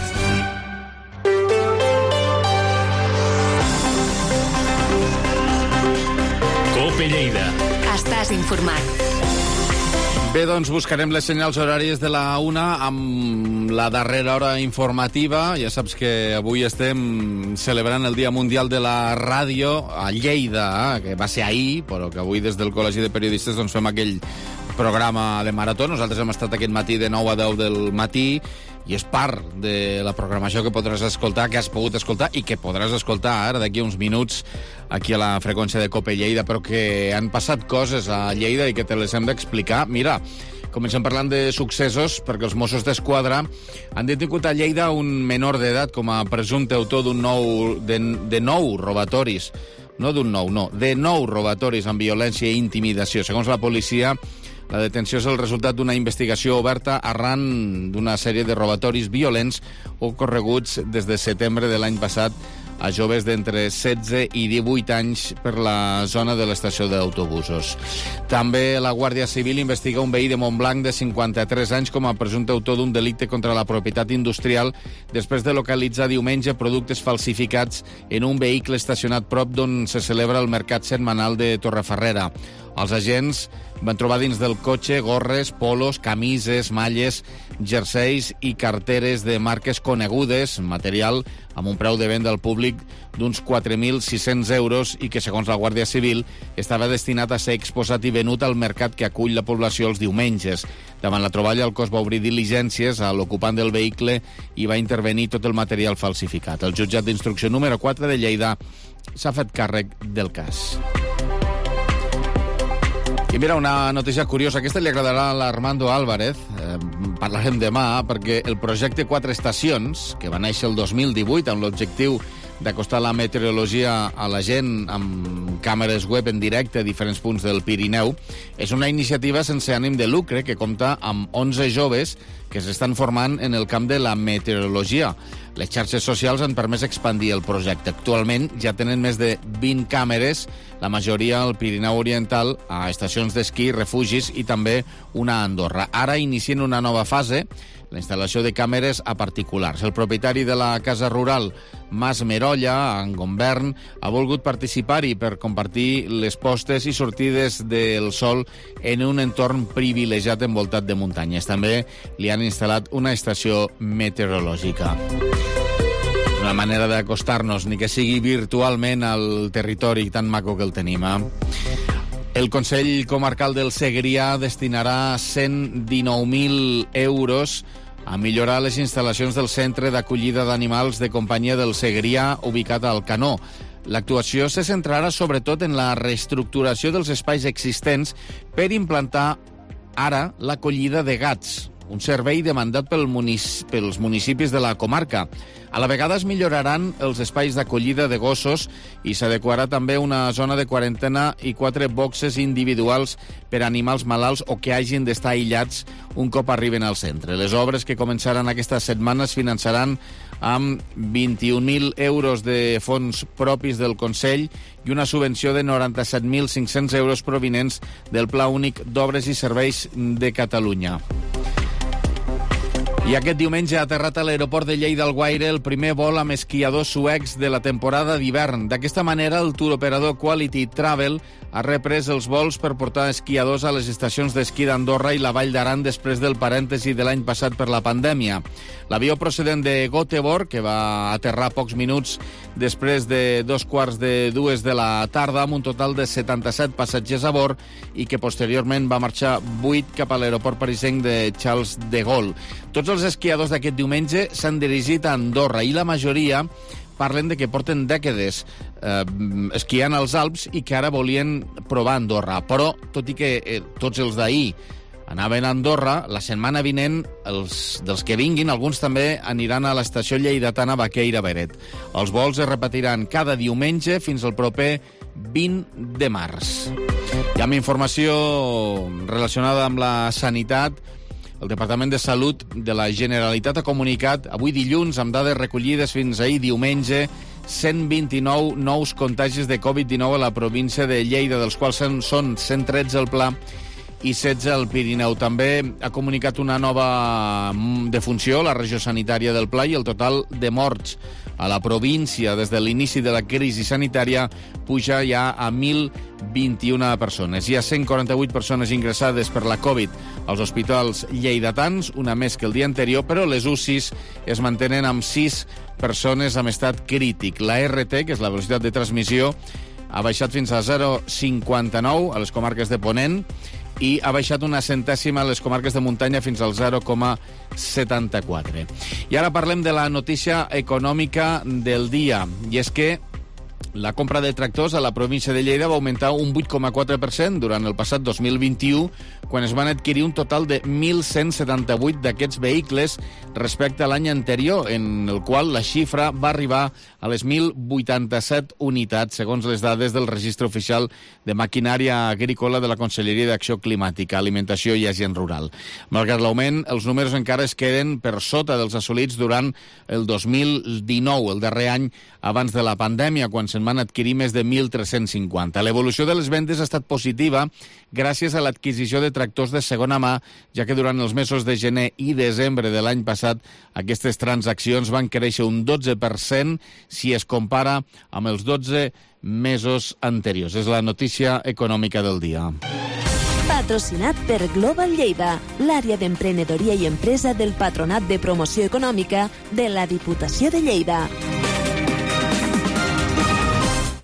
COPE Lleida.
Estàs informat.
Bé, doncs buscarem les senyals horàries de la 1 amb la darrera hora informativa. Ja saps que avui estem celebrant el Dia Mundial de la Ràdio a Lleida, que va ser ahir, però que avui des del Col·legi de Periodistes doncs, fem aquell programa de marató. Nosaltres hem estat aquest matí de 9 a 10 del matí i és part de la programació que podràs escoltar, que has pogut escoltar i que podràs escoltar ara d'aquí uns minuts aquí a la freqüència de COPE Lleida, però que han passat coses a Lleida i que te les hem d'explicar. Mira, comencem parlant de successos, perquè els Mossos d'Esquadra han detingut a Lleida un menor d'edat com a presumpte autor de 9 robatoris. No d'un nou, no, de 9 robatoris amb violència i intimidació. Segons la policia, la detenció és el resultat d'una investigació oberta arran d'una sèrie de robatoris violents ocorreguts des de setembre de l'any passat a joves d'entre 16 i 18 anys per la zona de l'estació d'autobusos. També la Guàrdia Civil investiga un veí de Montblanc de 53 anys com a presumpte autor d'un delicte contra la propietat industrial després de localitzar diumenge productes falsificats en un vehicle estacionat prop d'on se celebra el mercat setmanal de Torrefarrera. Els agents van trobar dins del cotxe gorres, polos, camises, malles, jerseis i carteres de marques conegudes, material amb un preu de venda al públic d'uns 4.600 euros i que, segons la Guàrdia Civil, estava destinat a ser exposat i venut al mercat que acull la població els diumenges. Davant la troballa, el cos va obrir diligències a l'ocupant del vehicle i va intervenir tot el material falsificat. El jutjat d'instrucció número 4 de Lleida s'ha fet càrrec del cas. I mira, una notícia curiosa. Aquesta li agradarà a l'Armando Álvarez. Parlarem demà, perquè el projecte 4 estacions, que va néixer el 2018 amb l'objectiu d'acostar la meteorologia a la gent amb càmeres web en directe a diferents punts del Pirineu, és una iniciativa sense ànim de lucre que compta amb 11 joves que s'estan formant en el camp de la meteorologia. Les xarxes socials han permès expandir el projecte. Actualment ja tenen més de 20 càmeres, la majoria al Pirineu Oriental, a estacions d'esquí, refugis i també una a Andorra. Ara inicien una nova fase, la instal·lació de càmeres a particulars. El propietari de la casa rural, Mas Merolla, a Gomvern, ha volgut participar-hi per compartir les postes i sortides del sol en un entorn privilegiat envoltat de muntanyes. També li han instal·lat una estació meteorològica. Una manera d'acostar-nos, ni que sigui virtualment, al territori tan maco que el tenim, El Consell Comarcal del Segrià destinarà 119.000 euros a millorar les instal·lacions del Centre d'Acollida d'Animals de Companyia del Segrià, ubicat al Canó. L'actuació se centrarà sobretot en la reestructuració dels espais existents per implantar ara l'acollida de gats, un servei demandat pels municipis de la comarca. A la vegada es milloraran els espais d'acollida de gossos i s'adequarà també una zona de quarantena i 4 boxes individuals per a animals malalts o que hagin d'estar aïllats un cop arriben al centre. Les obres que començaran aquesta setmana es finançaran amb 21.000 euros de fons propis del Consell i una subvenció de 97.500 euros provinents del Pla Únic d'Obres i Serveis de Catalunya. I aquest diumenge ha aterrat a l'aeroport de Lleida Alguaire el primer vol amb esquiadors suecs de la temporada d'hivern. D'aquesta manera, el touroperador Quality Travel ha reprès els vols per portar esquiadors a les estacions d'esquí d'Andorra i la Vall d'Aran després del parèntesi de l'any passat per la pandèmia. L'avió procedent de Göteborg, que va aterrar pocs minuts després de 2:45 de la tarda, amb un total de 77 passatgers a bord i que posteriorment va marxar 8 cap a l'aeroport parisenc de Charles de Gaulle. Tots els esquiadors d'aquest diumenge s'han dirigit a Andorra i la majoria parlen de que porten dècades esquiant als Alps i que ara volien provar Andorra. Però, tot i que tots els d'ahir anaven a Andorra, la setmana vinent, dels que vinguin, alguns també aniran a l'estació lleidatana Baqueira-Beret. Els vols es repetiran cada diumenge fins al proper 20 de març. I amb informació relacionada amb la sanitat, el Departament de Salut de la Generalitat ha comunicat avui dilluns, amb dades recollides fins ahir diumenge, 129 nous contagis de Covid-19 a la província de Lleida, dels quals són 113 al Pla i 16 al Pirineu. També ha comunicat una nova defunció, la regió sanitària del Pla, i el total de morts a la província des de l'inici de la crisi sanitària puja ja a 1.021 persones. Hi ha 148 persones ingressades per la Covid als hospitals lleidatans, una més que el dia anterior, però les UCIs es mantenen amb 6 persones amb estat crític. La RT, que és la velocitat de transmissió, ha baixat fins a 0,59 a les comarques de Ponent i ha baixat una centèsima a les comarques de muntanya fins al 0,74. I ara parlem de la notícia econòmica del dia, i és que la compra de tractors a la província de Lleida va augmentar un 8,4% durant el passat 2021, quan es van adquirir un total de 1.178 d'aquests vehicles respecte a l'any anterior, en el qual la xifra va arribar a les 1.087 unitats, segons les dades del Registre Oficial de Maquinària Agrícola de la Conselleria d'Acció Climàtica, Alimentació i Agent Rural. Malgrat l'augment, els números encara es queden per sota dels assolits durant el 2019, el darrer any abans de la pandèmia, quan se'n van adquirir més de 1.350. L'evolució de les vendes ha estat positiva gràcies a l'adquisició de tractors de segona mà, ja que durant els mesos de gener i desembre de l'any passat aquestes transaccions van créixer un 12% si es compara amb els 12 mesos anteriors. És la notícia econòmica del dia.
Patrocinat per Global Lleida, l'àrea d'emprenedoria i empresa del Patronat de Promoció Econòmica de la Diputació de Lleida.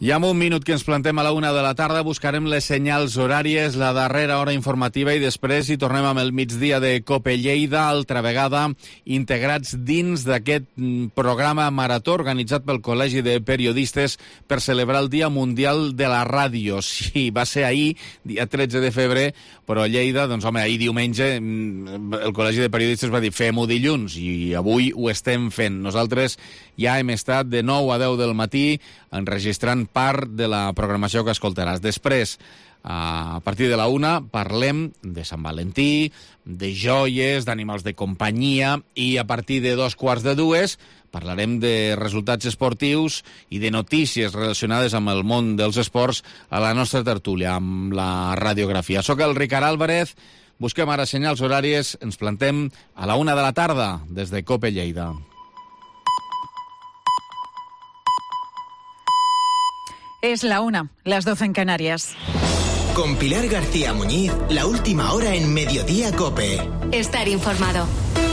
I amb un minut que ens plantem a la 1 de la tarda buscarem les senyals horàries, la darrera hora informativa i després hi tornem amb el migdia de COPE Lleida, altra vegada integrats dins d'aquest programa marató organitzat pel Col·legi de Periodistes per celebrar el Dia Mundial de la Ràdio. Sí, va ser ahir, dia 13 de febrer, però a Lleida, doncs home, ahir diumenge el Col·legi de Periodistes va dir fem-ho dilluns i avui ho estem fent. Nosaltres ja hem estat de 9 a 10 del matí enregistrant part de la programació que escoltaràs. Després, a partir de la 1, parlem de Sant Valentí, de joies, d'animals de companyia, i a partir de 2:45 parlarem de resultats esportius i de notícies relacionades amb el món dels esports a la nostra tertúlia, amb la radiografia. Soc el Ricard Álvarez, busquem ara senyals horàries, ens plantem a la 1 de la tarda des de COPE Lleida.
Es la 1, las 12 en Canarias.
Con Pilar García Muñiz, la última hora en Mediodía COPE.
Estar informado.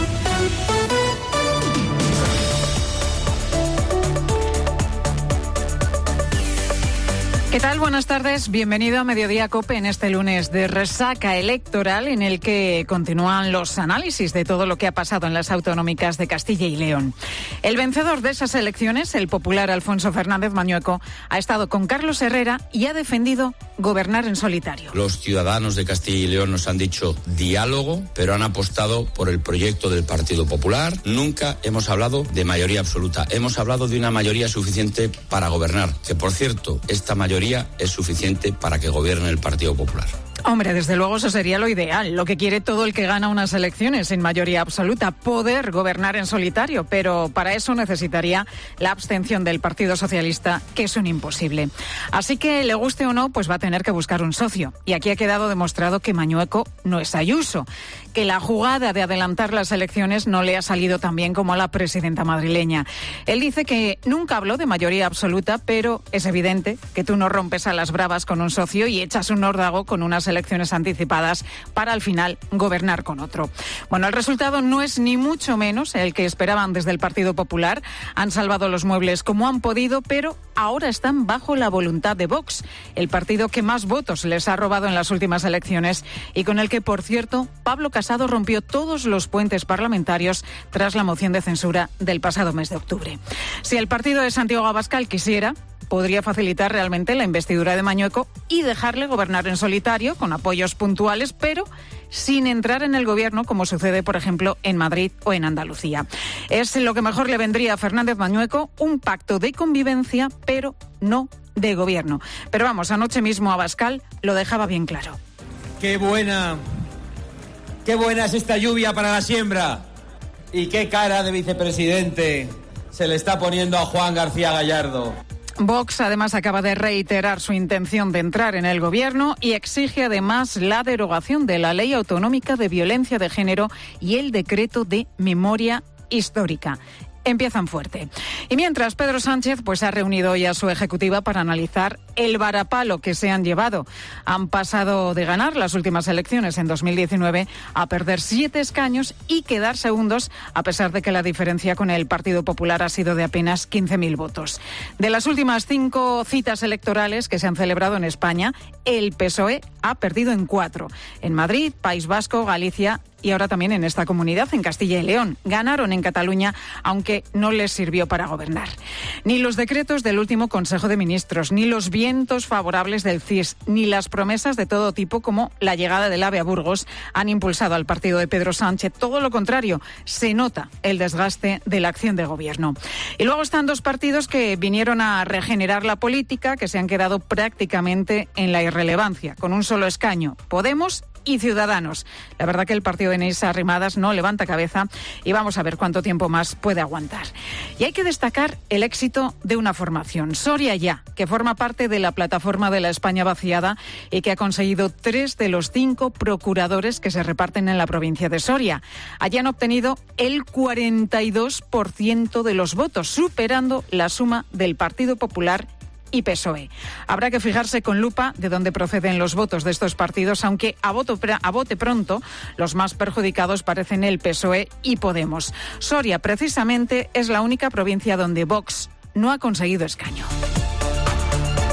¿Qué tal? Buenas tardes. Bienvenido a Mediodía COPE en este lunes de resaca electoral en el que continúan los análisis de todo lo que ha pasado en las autonómicas de Castilla y León. El vencedor de esas elecciones, el popular Alfonso Fernández Mañueco, ha estado con Carlos Herrera y ha defendido gobernar en solitario.
Los ciudadanos de Castilla y León nos han dicho diálogo, pero han apostado por el proyecto del Partido Popular. Nunca hemos hablado de mayoría absoluta. Hemos hablado de una mayoría suficiente para gobernar, que por cierto, esta mayoría es suficiente para que gobierne el Partido Popular.
Hombre, desde luego eso sería lo ideal, lo que quiere todo el que gana unas elecciones en mayoría absoluta, poder gobernar en solitario, pero para eso necesitaría la abstención del Partido Socialista, que es un imposible. Así que, le guste o no, pues va a tener que buscar un socio. Y aquí ha quedado demostrado que Mañueco no es Ayuso, que la jugada de adelantar las elecciones no le ha salido tan bien como a la presidenta madrileña. Él dice que nunca habló de mayoría absoluta, pero es evidente que tú no rompes a las bravas con un socio y echas un órdago con unas elecciones anticipadas para al final gobernar con otro. Bueno, el resultado no es ni mucho menos el que esperaban desde el Partido Popular. Han salvado los muebles como han podido, pero ahora están bajo la voluntad de Vox, el partido que más votos les ha robado en las últimas elecciones y con el que, por cierto, Pablo Casado rompió todos los puentes parlamentarios tras la moción de censura del pasado mes de octubre. Si el partido de Santiago Abascal quisiera, podría facilitar realmente la investidura de Mañueco y dejarle gobernar en solitario, con apoyos puntuales, pero sin entrar en el gobierno, como sucede, por ejemplo, en Madrid o en Andalucía. Es lo que mejor le vendría a Fernández Mañueco, un pacto de convivencia, pero no de gobierno. Pero vamos, anoche mismo Abascal lo dejaba bien claro.
Qué buena es esta lluvia para la siembra. Y qué cara de vicepresidente se le está poniendo a Juan García Gallardo.
Vox además acaba de reiterar su intención de entrar en el gobierno y exige además la derogación de la Ley Autonómica de Violencia de Género y el decreto de memoria histórica. Empiezan fuerte. Y mientras, Pedro Sánchez pues ha reunido hoy a su ejecutiva para analizar el varapalo que se han llevado. Han pasado de ganar las últimas elecciones en 2019 a perder 7 escaños y quedar segundos, a pesar de que la diferencia con el Partido Popular ha sido de apenas 15.000 votos. De las últimas 5 citas electorales que se han celebrado en España, el PSOE ha perdido en 4. En Madrid, País Vasco, Galicia y ahora también en esta comunidad, en Castilla y León. Ganaron en Cataluña, aunque no les sirvió para gobernar. Ni los decretos del último Consejo de Ministros, ni los vientos favorables del CIS, ni las promesas de todo tipo como la llegada del AVE a Burgos han impulsado al partido de Pedro Sánchez. Todo lo contrario, se nota el desgaste de la acción de gobierno. Y luego están 2 partidos que vinieron a regenerar la política, que se han quedado prácticamente en la irrelevancia, con un solo escaño: Podemos y Ciudadanos. La verdad que el partido de Inés Arrimadas no levanta cabeza y vamos a ver cuánto tiempo más puede aguantar. Y hay que destacar el éxito de una formación, Soria Ya, que forma parte de la plataforma de la España vaciada y que ha conseguido 3 de los 5 procuradores que se reparten en la provincia de Soria. Allí han obtenido el 42% de los votos, superando la suma del Partido Popular y PSOE. Habrá que fijarse con lupa de dónde proceden los votos de estos partidos, aunque a bote pronto los más perjudicados parecen el PSOE y Podemos. Soria, precisamente, es la única provincia donde Vox no ha conseguido escaño.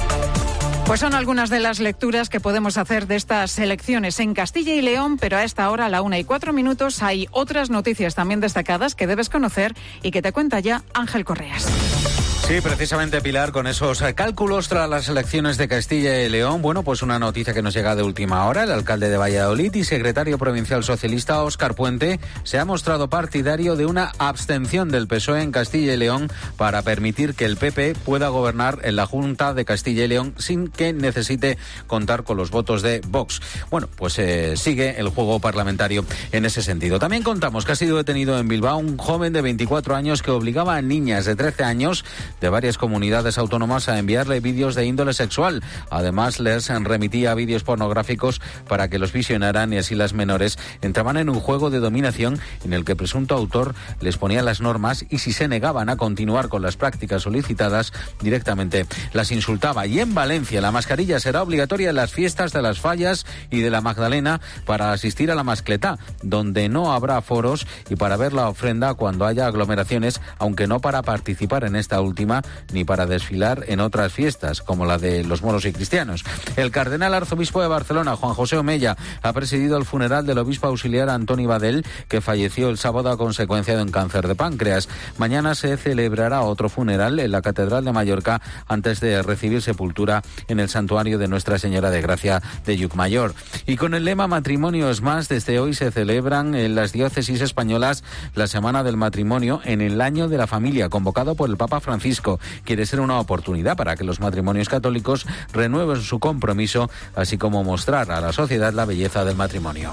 Pues son algunas de las lecturas que podemos hacer de estas elecciones en Castilla y León, pero a esta hora, a la 1:04, hay otras noticias también destacadas que debes conocer y que te cuenta ya Ángel Correas.
Sí, precisamente, Pilar, con esos cálculos tras las elecciones de Castilla y León. Bueno, pues una noticia que nos llega de última hora. El alcalde de Valladolid y secretario provincial socialista, Óscar Puente, se ha mostrado partidario de una abstención del PSOE en Castilla y León para permitir que el PP pueda gobernar en la Junta de Castilla y León sin que necesite contar con los votos de Vox. Bueno, pues sigue el juego parlamentario en ese sentido. También contamos que ha sido detenido en Bilbao un joven de 24 años que obligaba a niñas de 13 años de varias comunidades autónomas a enviarle vídeos de índole sexual. Además, les remitía vídeos pornográficos para que los visionaran y así las menores entraban en un juego de dominación en el que el presunto autor les ponía las normas y si se negaban a continuar con las prácticas solicitadas, directamente las insultaba. Y en Valencia, la mascarilla será obligatoria en las fiestas de las Fallas y de la Magdalena para asistir a la mascletá, donde no habrá aforos, y para ver la ofrenda cuando haya aglomeraciones, aunque no para participar en esta última ni para desfilar en otras fiestas, como la de los moros y cristianos. El cardenal arzobispo de Barcelona, Juan José Omella, ha presidido el funeral del obispo auxiliar Antoni Badell, que falleció el sábado a consecuencia de un cáncer de páncreas. Mañana se celebrará otro funeral en la Catedral de Mallorca antes de recibir sepultura en el santuario de Nuestra Señora de Gracia de Llucmayor. Y con el lema Matrimonio es más, desde hoy se celebran en las diócesis españolas la Semana del Matrimonio en el Año de la Familia, convocado por el Papa Francisco. Quiere ser una oportunidad para que los matrimonios católicos renueven su compromiso, así como mostrar a la sociedad la belleza del matrimonio.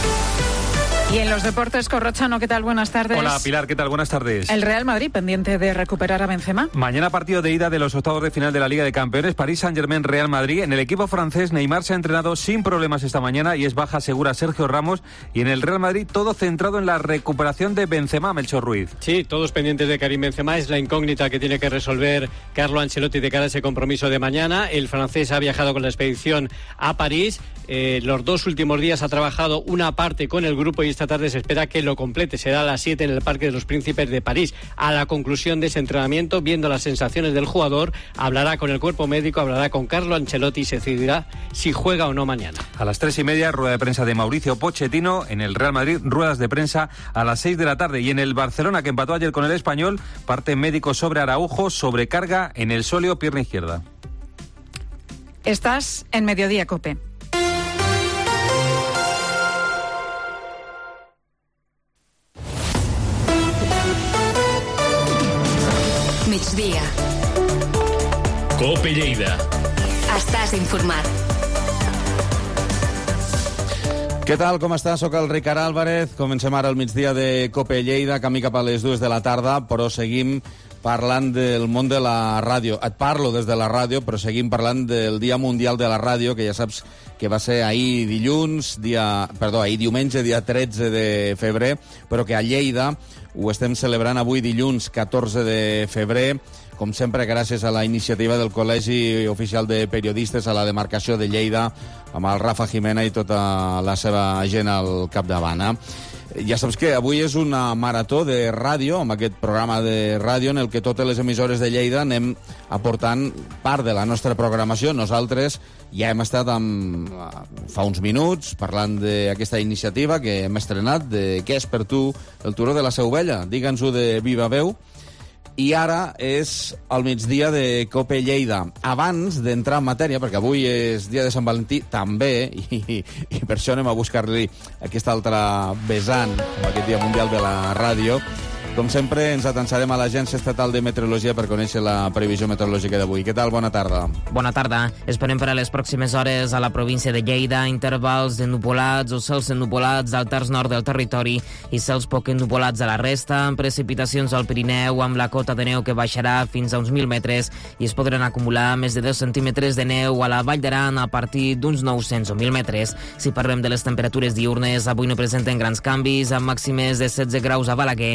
Y en los deportes, Corrochano, ¿qué tal? Buenas tardes.
Hola, Pilar, ¿qué tal? Buenas tardes.
El Real Madrid pendiente de recuperar a Benzema.
Mañana partido de ida de los octavos de final de la Liga de Campeones, París Saint-Germain, Real Madrid. En el equipo francés, Neymar se ha entrenado sin problemas esta mañana y es baja segura Sergio Ramos. Y en el Real Madrid, todo centrado en la recuperación de Benzema, Melchor Ruiz.
Sí, todos pendientes de Karim Benzema. Es la incógnita que tiene que resolver Carlo Ancelotti de cara a ese compromiso de mañana. El francés ha viajado con la expedición a París. Los dos últimos días ha trabajado una parte con el grupo y esta tarde se espera que lo complete. Será a las 7 en el Parque de los Príncipes de París. A la conclusión de ese entrenamiento, viendo las sensaciones del jugador, hablará con el cuerpo médico, hablará con Carlo Ancelotti y se decidirá si juega o no mañana.
A las 3:30, rueda de prensa de Mauricio Pochettino. En el Real Madrid, ruedas de prensa a las 6 de la tarde. Y en el Barcelona, que empató ayer con el Español, parte médico sobre Araujo, sobrecarga en el sóleo, pierna izquierda.
Estás en Mediodía COPE.
Migdia.
COPE Lleida.
Estàs informat.
Què tal, com estàs? Soc el Ricard Álvarez. Comencem ara el migdia de COPE Lleida, camí cap a les 2 de la tarda, però seguim parlant del món de la ràdio. Et parlo des de la ràdio, però seguim parlant del Dia Mundial de la Ràdio, que ja saps que va ser ahir diumenge, dia 13 de febrer, però que a Lleida ho estem celebrant avui dilluns 14 de febrer, com sempre gràcies a la iniciativa del Col·legi Oficial de Periodistes a la demarcació de Lleida, amb el Rafa Jimena i tota la seva gent al capdavant. Ja saps que avui és una marató de ràdio, amb aquest programa de ràdio en el que totes les emissores de Lleida anem aportant part de la nostra programació. Nosaltres ja hem estat fa uns minuts parlant d'aquesta iniciativa que hem estrenat, de Què és per tu el Turó de la Seu Vella. Digue'ns-ho de viva veu. I ara és el migdia de COPE Lleida. Abans d'entrar en matèria, perquè avui és dia de Sant Valentí també, i per això anem a buscar-li aquesta altra vessant, amb aquest Dia Mundial de la Ràdio, com sempre ens atansarem a l'Agència Estatal de Meteorologia per conèixer la previsió meteorològica d'avui. Què tal? Bona tarda.
Bona tarda. Esperem per a les pròximes hores a la província de Lleida intervals de nuvolats o cels ennupolats al terç nord del territori i cels poc ennupolats a la resta, amb precipitacions al Pirineu amb la cota de neu que baixarà fins a uns 1.000 metres i es podran acumular més de 10 centímetres de neu a la Vall d'Aran a partir d'uns 900 o 1.000 metres. Si parlem de les temperatures diurnes, avui no presenten grans canvis, amb màximes de 16 graus a Balaguer, de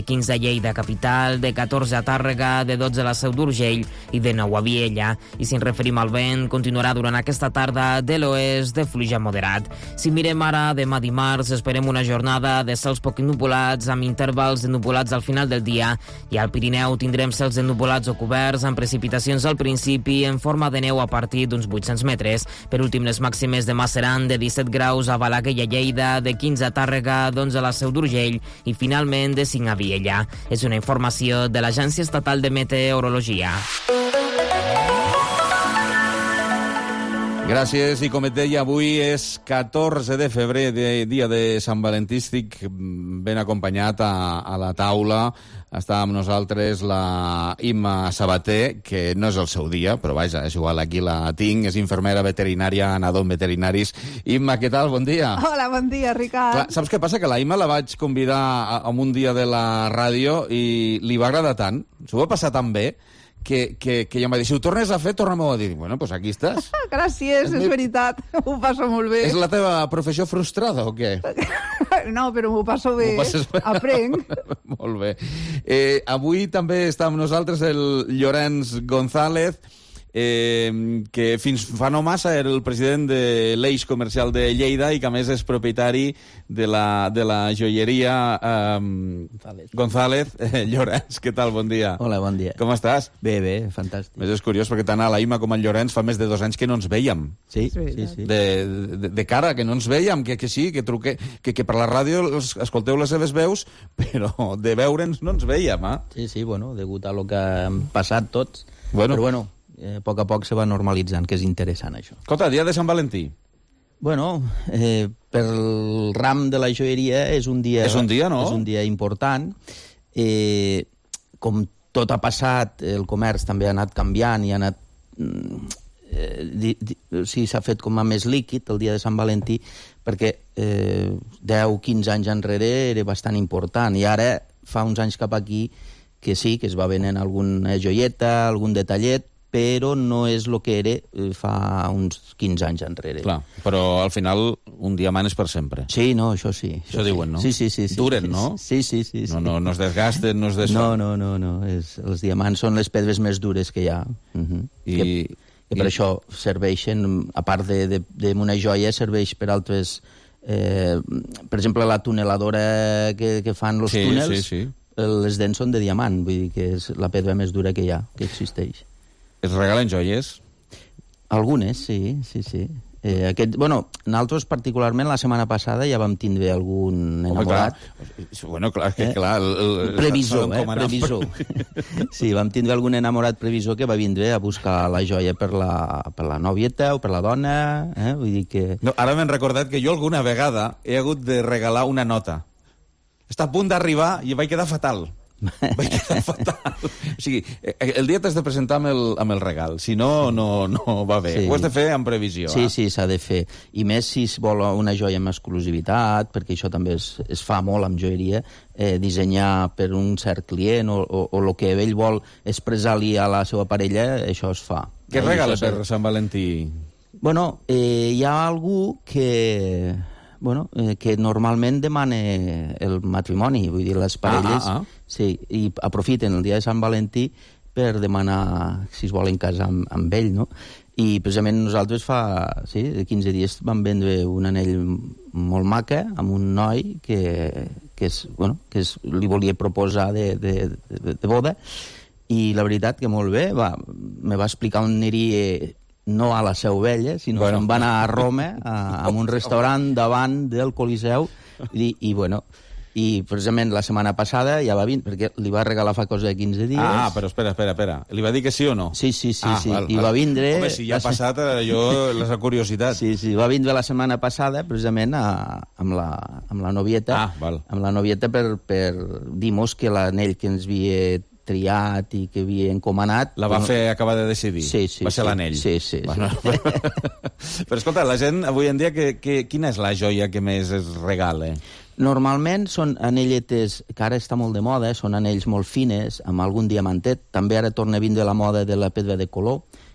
de 15 a Lleida capital, de 14 a Tàrrega, de 12 a la Seu d'Urgell i de 9 a Viella. I si ens referim al vent, continuarà durant aquesta tarda de l'oest de fluix moderat. Si mirem ara, demà dimarts, esperem una jornada de cels poc ennupolats amb intervals de nupolats al final del dia i al Pirineu tindrem cels ennupolats o coberts amb precipitacions al principi en forma de neu a partir d'uns 800 metres. Per últim, les màximes demà seran de 17 graus a Balaguer i a Lleida, de 15 a Tàrrega, d'11 a la Seu d'Urgell i finalment de 5 a Viella. És una informació de l'Agència Estatal de Meteorologia.
Gràcies, i com et deia, avui és 14 de febrer, dia de Sant Valentí. Estic ben acompanyat a la taula. Està amb nosaltres la Imma Sabater, que no és el seu dia, però vaja, és igual, aquí la tinc, és infermera veterinària, Anadom Veterinaris. Imma, què tal? Bon dia.
Hola, bon dia, Ricard.
Clar, saps què passa? Que la Imma la vaig convidar a un dia de la ràdio i li va agradar tant, s'ho va passar tan bé, que ja em va dir, si ho tornes a fer, torna-m'ho a dir. Bueno, doncs aquí estàs.
Gràcies, és veritat, m'ho passo molt bé.
És la teva professió frustrada o què?
No, però m'ho passo bé, aprenc.
Molt bé. Avui també està amb nosaltres el Llorenç González, que fins fa no massa era el president de l'Eix Comercial de Lleida i que a més és propietari de la joieria González. Llorenç, què tal? Bon dia.
Hola, bon dia.
Com estàs?
Bé, fantàstic.
Més és curiós perquè tant a la Imma com al Llorenç fa més de 2 anys que no ens veiem.
Sí.
De cara, que no ens veiem, que sí, que truque, que per la ràdio escolteu les seves veus, però de veure'ns no ens veiem, eh?
Sí, bueno, degut a lo que han passat tots.
Bueno.
Però bueno, a poc a poc se va normalitzant, que és interessant, això.
Escolta, dia de Sant Valentí.
Bueno, pel ram de la joieria és un dia...
És un dia, no?
És un dia important. Com tot ha passat, el comerç també ha anat canviant i ha anat... sí, s'ha fet com a més líquid el dia de Sant Valentí, perquè 10-15 anys enrere era bastant important, i ara fa uns anys cap aquí que sí, que es va venent alguna joieta, algun detallet, però no és el que era fa uns 15 anys enrere.
Clar, però al final un diamant és per sempre.
Sí, no, això sí.
Això diuen, no?
Sí.
Duren, no?
Sí.
No es desgasten, no es desfan.
No. Els diamants són les pedres més dures que hi ha. Que per això serveixen, a part d'una joia, serveix per altres... per exemple, la tuneladora que fan els túnels, les dents són de diamant, vull dir que és la pedra més dura que hi ha, que existeix.
Es regalen joies?
Algunes, sí. Nosaltres particularment la setmana passada ja vam tindre algun enamorat.
Bueno, clar,
previsor. Sí, vam tindre algun enamorat previsor que va vindre a buscar la joia per la nòvieta o per la dona. Vull dir que...
No, ara m'he recordat que jo alguna vegada he hagut de regalar una nota. Està a punt d'arribar i vaig quedar fatal. O sigui, el dia t'has de presentar amb el regal, si no va bé. Ho has de fer amb previsió.
Sí, s'ha de fer. I més si es vol una joia amb exclusivitat, perquè això també es fa molt amb joieria, dissenyar per un cert client o el que ell vol expressar-li a la seva parella, això es fa.
Què regala per Sant Valentí?
Bueno, hi ha algú que normalment demana el matrimoni, vull dir, les parelles, sí, i aprofiten el dia de Sant Valentí per demanar si es volen casar amb ell, no? I precisament nosaltres de 15 dies vam vendre un anell molt maca amb un noi que li volia proposar de boda, i la veritat que molt bé, me va explicar on aniria, no a la Seu Vella, sinó que em va anar a Roma, a un restaurant davant del Coliseu, i precisament la setmana passada ja va vindre, perquè li va regalar fa cosa de 15 dies.
Però espera. Li va dir que sí o no?
Sí. I va vindre...
Home, si ja ha passat, jo la curiositat.
Sí, va vindre la setmana passada, precisament, amb la novieta. Amb la novieta per dir-nos que l'anell que ens havia triat i que havia encomanat...
La va fer acabar de decidir?
Sí.
Va ser l'anell?
Sí.
Però escolta, la gent avui en dia, quina és la joia que més es regala?
Normalment són anelletes, que ara està molt de moda, són anells molt fines, amb algun diamantet. També ara torna a vindre la moda de la pedra de color,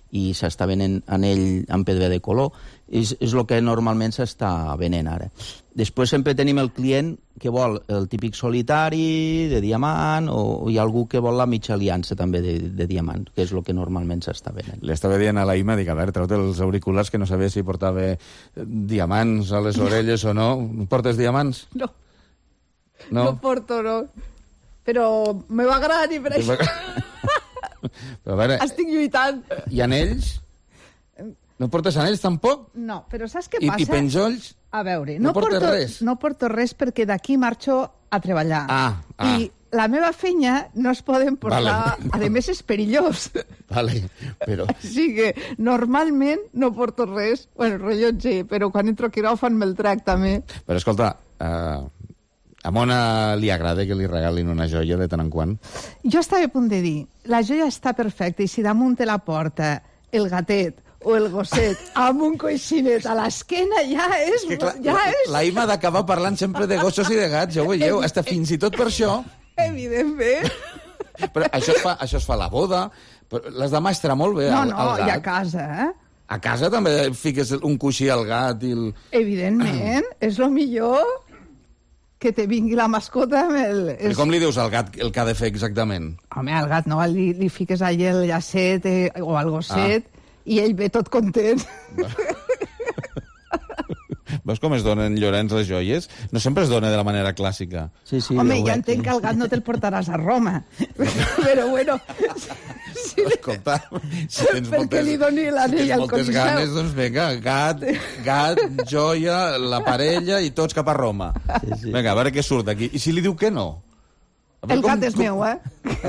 i s'està venent anell amb pedra de color. És el que normalment s'està venent ara. Després sempre tenim el client que vol el típic solitari de diamant, o hi ha algú que vol la mitja aliança també de diamant, que és el que normalment s'està venent.
Li estava dient a la Ima, dic, a veure, treu-te els auriculars, que no sabia si portava diamants a les orelles o no. Portes diamants?
No. No porto, no. Però me va agradar i per això.
Però a veure...
Estic lluitant.
I anells? No portes anells, tampoc?
No, però saps què passa?
I penjolls?
A veure,
no portes res?
No porto res perquè d'aquí marxo a treballar. I la meva feina no es poden portar... Vale. A més, és perillós.
Vale, però...
Així que normalment no porto res. Bueno, rellotge, però quan entro a quiròfan me'l trec també.
Però escolta, a Mona li agrada que li regalin una joia de tant en quant?
Jo estava a punt de dir, la joia està perfecta i si damunt te la porta el gatet o el gosset amb un coixinet a l'esquena ja és...
La Ima ha d'acabar parlant sempre de gossos i de gats, ja ho veieu, hasta fins i tot per això.
Evidentment.
Però això es fa a la boda, l'has de maestrar molt bé al gat.
I a casa, eh?
A casa també fiques un coixí al gat i el...
Evidentment, és el millor que te vingui la mascota amb el...
I com li dius al gat el que ha de fer exactament?
Home, al gat no, li fiques allà el llacet o el gosset i ell ve tot content.
Veus com es donen, Llorenç, les joies? No sempre es dona de la manera clàssica.
Sí,
home, ja entenc que al gat no te'l portaràs a Roma. Però bueno...
Escolta, si tens moltes ganes, doncs vinga, gat, joia, la parella i tots cap a Roma. Vinga, a veure què surt d'aquí. I si li diu que no?
El gat és meu, eh?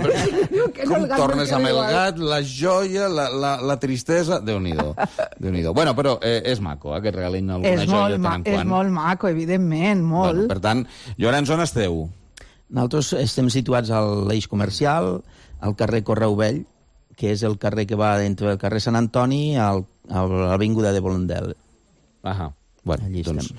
Com tornes amb el gat, la joia, la tristesa... Déu-n'hi-do. Bueno, però és maco, que et regalin alguna joia de tant en quant.
És molt maco, evidentment, molt.
Per tant, Llorenç, on esteu?
Nosaltres estem situats a l'eix comercial, al carrer Correu Vell, que és el carrer que va entre el carrer Sant Antoni a l'avinguda de Bolondel.
Ahà, bueno, doncs...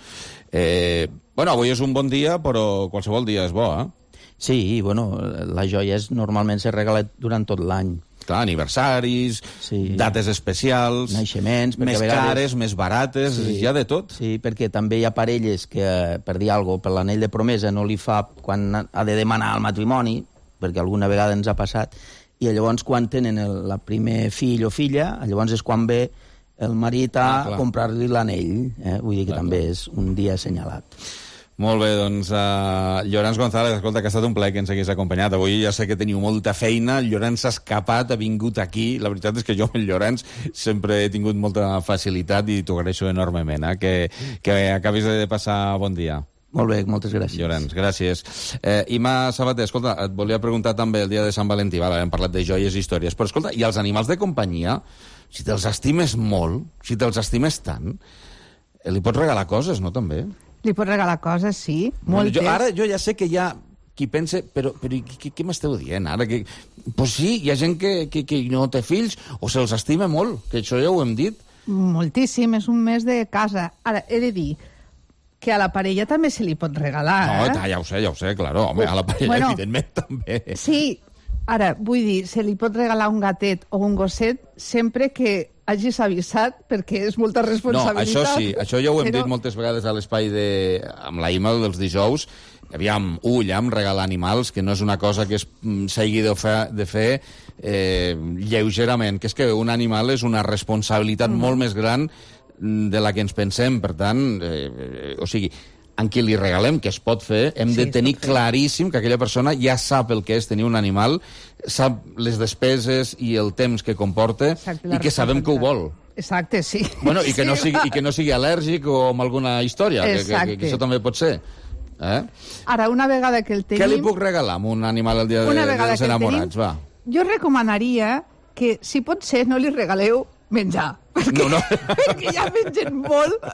Bueno, avui és un bon dia, però qualsevol dia és bo, eh?
Sí, bueno, la joia normalment se regala durant tot l'any.
Clar, aniversaris, dates especials...
Naixements...
Més cares, més barates, hi ha de tot.
Sí, perquè també hi ha parelles que, per dir alguna cosa, per l'anell de promesa no li fa quan ha de demanar el matrimoni, perquè alguna vegada ens ha passat, i llavors quan tenen el primer fill o filla, llavors és quan ve el marit a comprar-li l'anell. Vull dir que també és un dia assenyalat.
Molt bé, doncs, Llorenç González, escolta, que ha estat un plaer que ens hagués acompanyat. Avui ja sé que teniu molta feina, el Llorenç s'ha escapat, ha vingut aquí. La veritat és que jo amb el Llorenç sempre he tingut molta facilitat i t'ho agraeixo enormement, que acabis de passar bon dia.
Molt bé, moltes gràcies.
Llorenç, gràcies. Ima Sabater, escolta, et volia preguntar també el dia de Sant Valentí, hem parlat de joies i històries, però escolta, i els animals de companyia, si te'ls estimes molt, si te'ls estimes tant, li pots regalar coses, no, també?
Li pots regalar coses, sí, moltes.
Ara jo ja sé que hi ha qui pensa, però què m'esteu dient ara? Pues sí, hi ha gent que no té fills o se'ls estima molt, que això ja ho hem dit.
Moltíssim, és un mes de casa. Ara, he de dir que a la parella també se li pot regalar.
No, ja ho sé, claro. Home, a la parella, evidentment, també.
Sí, ara, vull dir, se li pot regalar un gatet o un gosset sempre que hagis avisat, perquè és molta responsabilitat.
No, això sí, això ja ho hem dit moltes vegades a l'espai amb la email dels dijous. Aviam, regalar animals, que no és una cosa que s'hagi de fer lleugerament, que és que un animal és una responsabilitat molt més gran de la que ens pensem. Per tant, o sigui, en qui li regalem, que es pot fer, hem de tenir claríssim que aquella persona ja sap el que és tenir un animal, sap les despeses i el temps que comporta i que sabem que ho vol.
Exacte, sí.
Bueno, i que no sigui al·lèrgic o amb alguna història, que això també pot ser.
Ara, una vegada que el tenim...
Què li puc regalar amb un animal el dia dels enamorats? Va.
Jo recomanaria que, si pot ser, no li regaleu menjar. Perquè ja mengen molt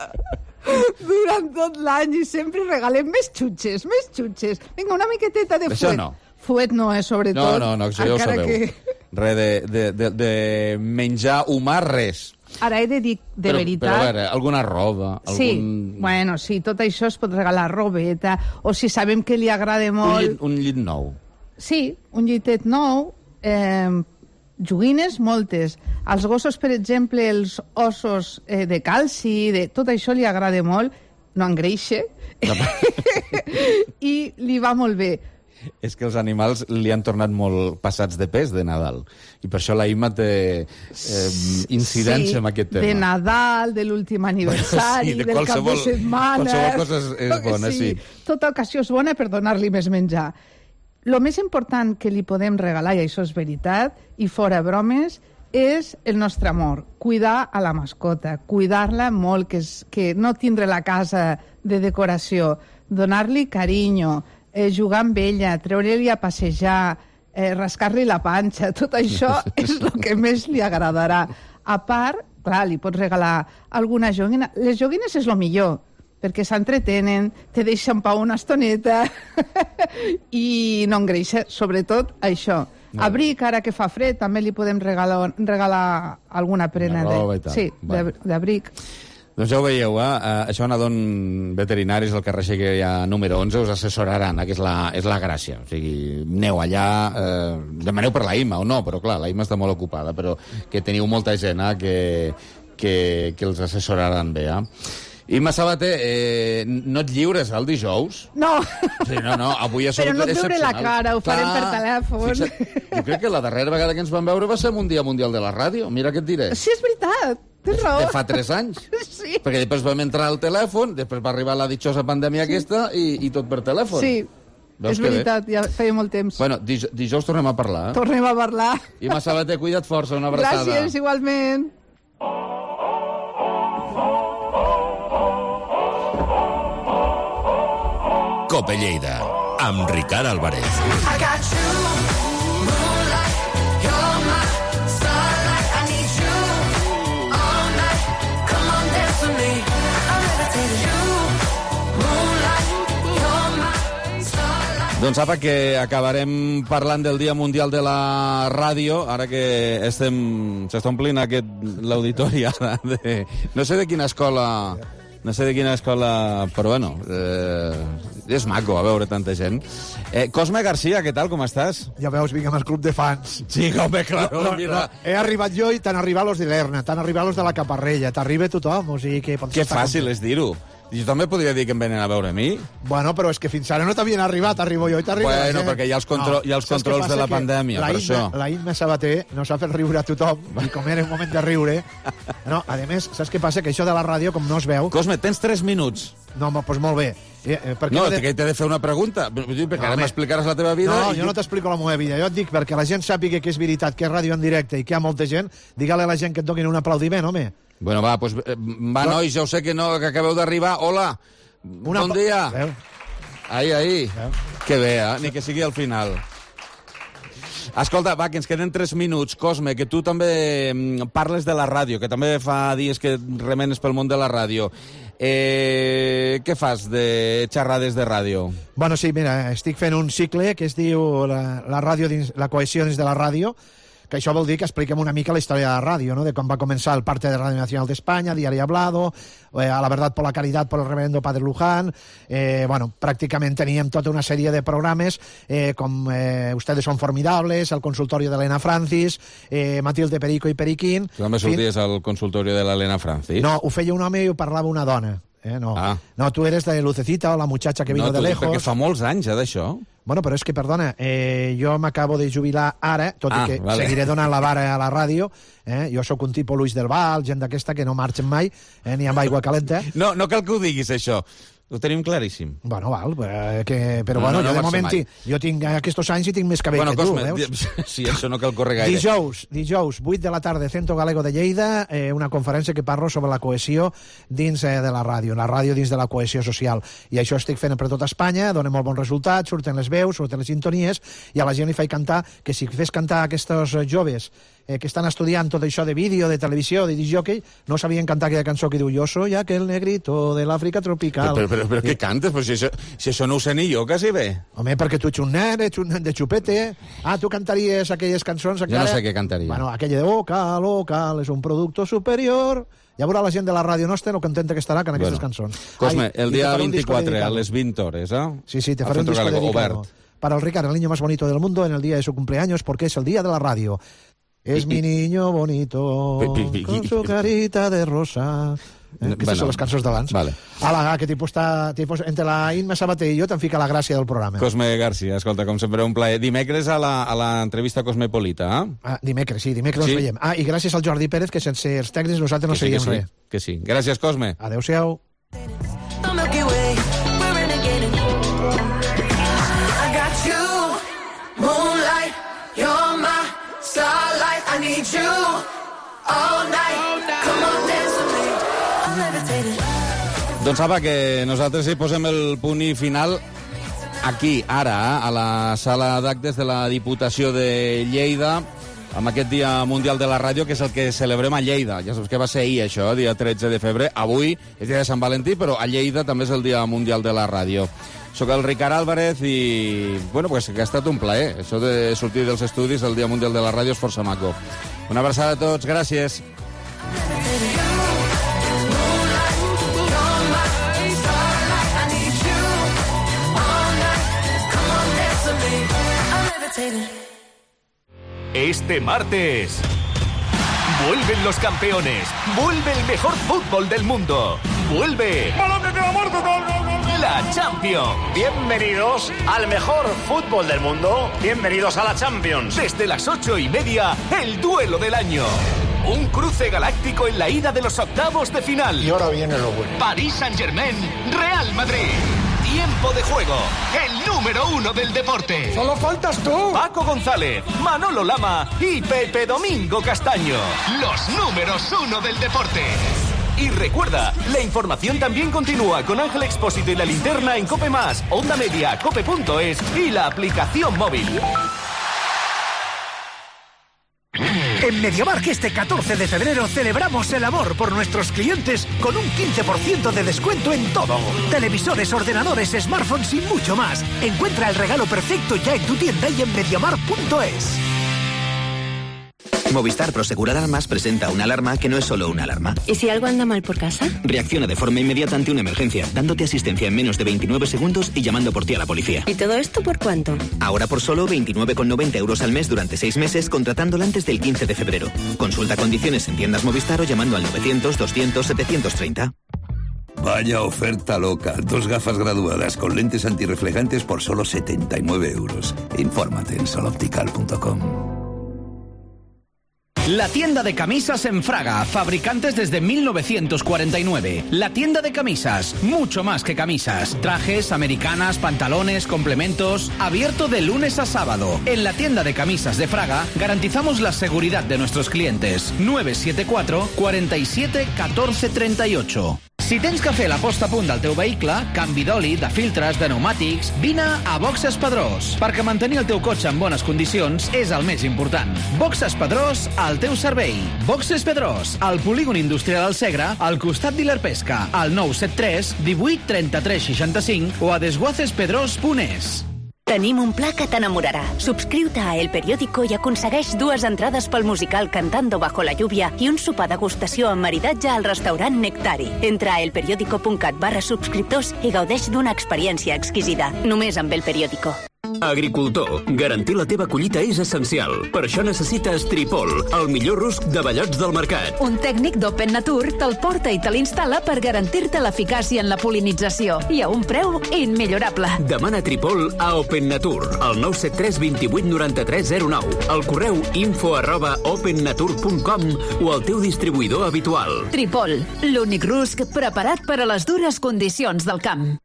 durant tot l'any i sempre regalem més xutxes. Vinga, una miqueteta de fuet.
Això no.
Fuet no, sobretot.
No, això ja ho sabeu. Res de menjar humà, res.
Ara he de dir, veritat...
Però a veure, alguna roba...
Sí, bueno, sí, tot això es pot regalar, robeta, o si sabem que li agrada molt...
Un llit nou.
Sí, un llitet nou... joguines, moltes. Als gossos, per exemple, els ossos de calci, tot això li agrada molt, no engreixa, i li va molt bé.
És que els animals li han tornat molt passats de pes de Nadal. I per això la Imma té incidència amb aquest tema.
De Nadal, de l'últim aniversari, del cap de setmana...
Qualsevol cosa és bona, sí.
Tota ocasió és bona per donar-li més menjar. El més important que li podem regalar, i això és veritat, i fora bromes, és el nostre amor. Cuidar a la mascota, cuidar-la molt, que no tindre la casa de decoració, donar-li carinyo, jugar amb ella, treure-li a passejar, rascar-li la panxa, tot això és el que més li agradarà. A part, clar, li pots regalar alguna joguina. Les joguines és el millor, perquè s'entretenen, te deixen pau una estoneta i no engreixa, sobretot això. Abric, ara que fa fred, també li podem regalar alguna prena d'abric.
Doncs ja ho veieu, això anant veterinaris al carrer Xegueria número 11 us assessoraran, que és la gràcia. O sigui, aneu allà, demaneu per la Imma o no, però clar, la Imma està molt ocupada, però que teniu molta gent que els assessoraran bé. Imma Sabater, no et lliures el dijous?
No.
Sí, no, avui ha sigut
excepcional. Però no treure la cara, ho farem per telèfon.
Fixa't, jo crec que la darrera vegada que ens vam veure va ser un dia mundial de la ràdio, mira què et diré.
Sí, és veritat. Tens raó.
De fa 3 anys.
Sí.
Perquè després vam entrar al telèfon, després va arribar la ditxosa pandèmia aquesta i tot per telèfon.
Sí, és veritat, ja feia molt temps.
Bueno, dijous tornem a parlar.
Tornem a parlar.
Imma Sabater, cuida't força, una abraçada.
Gràcies, igualment.
Cope Lleida, amb Ricard Álvarez.
Doncs apa, que acabarem parlant del Dia Mundial de la Ràdio, ara que s'està omplint l'auditori ara. No sé de quina escola, però bueno, és maco a veure tanta gent. Cosme García, què tal, com estàs?
Ja veus, vinc amb el club de fans.
Sí, home, claro.
He arribat jo i t'han arribat los de l'Erna, t'han arribat los de la Caparrella, t'arriba tothom, o sigui que...
Que fàcil és dir-ho. Jo també podria dir que em venen a veure a mi.
Bueno, però és que fins ara no t'havien arribat, arribo jo i t'arriba la gent.
Bueno, perquè hi ha els controls de la pandèmia, per això.
La Imma Sabater no s'ha fet riure a tothom, i com era un moment de riure... No, a més, saps què passa? Que això de la ràdio, com no es veu...
Cosme, tens 3 minuts.
No, doncs molt bé.
No, que t'he de fer una pregunta, perquè ara m'explicaràs la teva vida...
No, jo no t'explico la meva vida. Jo et dic, perquè la gent sàpiga que és veritat, que és ràdio en directe i que hi ha molta gent, digue-li a la gent que et donin un aplaudiment, home.
Bueno, va, nois, ja ho sé que acabeu d'arribar. Hola, bon dia. Ahí. Que bé, ni que sigui al final. Escolta, va, que ens queden 3 minuts. Cosme, que tu també parles de la ràdio, que també fa dies que remenes pel món de la ràdio. Què fas de xerrades de ràdio?
Bueno, sí, mira, estic fent un cicle que es diu la ràdio dins la cohesió dins de la ràdio, que això vol dir que expliquem una mica la història de la ràdio, no? De com va començar el Parte de Radio Nacional d'Espanya, Diari Hablado, A la Verdad por la Caridad por el Reverendo Padre Luján. Bueno, pràcticament teníem tota una sèrie de programes com Ustedes son formidables, el consultorio de l'Elena Francis, Matilde Perico i Periquín.
Tu també sorties al consultorio de l'Elena Francis?
No, ho feia un home i ho parlava una dona. No, tu eres de Lucecita o la muchacha que vino de lejos.
Perquè fa molts anys, d'això.
Bueno, però és que, perdona, jo m'acabo de jubilar ara, tot i que seguiré donant la vara a la ràdio. Jo sóc un tipus Luis del Val, gent d'aquesta que no marxen mai, ni amb aigua calenta.
No cal que ho diguis, això. Ho tenim claríssim.
Bueno, val, però bueno, jo de moment jo tinc aquests anys i tinc més cabell que tu, veus?
Sí, això no cal córrer gaire.
Dijous, 8 de la tarda, Centro Galego de Lleida, una conferència que parlo sobre la cohesió dins de la ràdio dins de la cohesió social. I això estic fent per tota Espanya, dona molt bons resultats, surten les veus, surten les sintonies, i a la gent li faig cantar, que si fes cantar aquests joves que estan estudiant tot això de vídeo, de televisió, de disc-jockey, no sabien cantar aquella cançó que diu «Yo soy aquel negrito de l'Àfrica tropical».
Però què cantes? Però si això no ho sé ni jo, quasi bé.
Home, perquè tu ets un nen de xupete. Tu cantaries aquelles cançons...
Jo no sé què cantaria.
Bueno, aquella de «Local, és un producto superior». Ja veurà la gent de la ràdio nostra lo contenta que estarà con aquestes cançons.
Cosme, el dia 24, a les 20 hores,
Sí, te faré un disco dedicado. Para el Ricard, el niño más bonito del mundo, en el día de su cumpleaños, porque es el día de la radio. Es mi niño bonito, con su carita de rosa... Aquestes són les cançons d'abans.
Vale.
Ala, que entre la Imma Sabater i jo te'n fica la gràcia del programa.
Cosme García, escolta, com sempre, un plaer. Dimecres a l'entrevista Cosmopolita,
dimecres ens veiem. I gràcies al Jordi Pérez, que sense els tècnics nosaltres no seríem res.
Que sí. Gràcies, Cosme.
Adéu-siau.
I need you all night. Come on, dance with me. I'm levitating. Doncs apa, que nosaltres hi posem el punt i final aquí, ara, a la sala d'actes de la Diputació de Lleida, amb aquest Dia Mundial de la Ràdio, que és el que celebrem a Lleida. Ja saps que va ser ahir, això, dia 13 de febrer. Avui és dia de Sant Valentí, però a Lleida també és el Dia Mundial de la Ràdio. Soc el Ricard Álvarez i, bueno, pues que ha estat un plaer. Això de sortir dels estudis el Dia Mundial de la Ràdio és força maco. Una abraçada a tots, gràcies.
Este martes vuelven los campeones, vuelve el mejor fútbol del mundo, vuelve la Champions.
Bienvenidos al mejor fútbol del mundo, bienvenidos a la Champions.
Desde las 8:30, el duelo del año. Un cruce galáctico en la ida de los octavos de final.
Y ahora viene lo bueno.
París Saint-Germain, Real Madrid. Tiempo de juego, el número 1 del deporte.
¡Solo faltas tú!
Paco González, Manolo Lama y Pepe Domingo Castaño. Los números 1 del deporte. Y recuerda, la información también continúa con Ángel Expósito y La Linterna en COPE+, Onda Media, cope.es y la aplicación móvil.
En MediaMarkt este 14 de febrero celebramos el amor por nuestros clientes con un 15% de descuento en todo. Televisores, ordenadores, smartphones y mucho más. Encuentra el regalo perfecto ya en tu tienda y en MediaMarkt.es.
Movistar Prosegur Alarmas presenta una alarma que no es solo una alarma.
¿Y si algo anda mal por casa?
Reacciona de forma inmediata ante una emergencia, dándote asistencia en menos de 29 segundos y llamando por ti a la policía.
¿Y todo esto por cuánto?
Ahora por solo 29,90 € al mes durante 6 meses, contratándola antes del 15 de febrero. Consulta condiciones en tiendas Movistar o llamando al 900 200 730.
Vaya oferta loca. 2 gafas graduadas con lentes antirreflejantes por solo 79 €. Infórmate en soloptical.com.
La tienda de camisas en Fraga, fabricantes desde 1949. La tienda de camisas, mucho más que camisas. Trajes, americanas, pantalones, complementos. Abierto de lunes a sábado. En la tienda de camisas de Fraga garantizamos la seguridad de nuestros clientes. 974 47 14 38. Si tens que fer la posta a punt del teu vehicle, canvi d'oli, de filtres, de pneumàtics, vine a Boxes Pedrós, perquè mantenir el teu cotxe en bones condicions és el més important. Boxes Pedrós, al teu servei. Boxes Pedrós, al polígon industrial del Segre, al costat d'Hiler Pesca, al 973 18 33 65 o a desguacespedrós.es.
Tenim un pla que t'enamorarà. Subscriu-te a El Periódico i aconsegueix 2 entrades pel musical Cantando bajo la lluvia i un sopar degustació amb maridatge al restaurant Nectari. Entra a elperiodico.cat/subscriptors i gaudeix d'una experiència exquisida. Només amb El Periódico.
Agricultor, garantir la teva collita és essencial. Per això necessites Tripol, el millor rusc de bellots del mercat.
Un tècnic d'Open Nature te'l porta i te l'instal·la per garantir-te l'eficàcia en la polinització i a un preu immillorable.
Demana Tripol a Open Nature, al 973 28 93 09, al correu info@opennature.com o al teu distribuïdor habitual.
Tripol, l'únic rusc preparat per a les dures condicions del camp.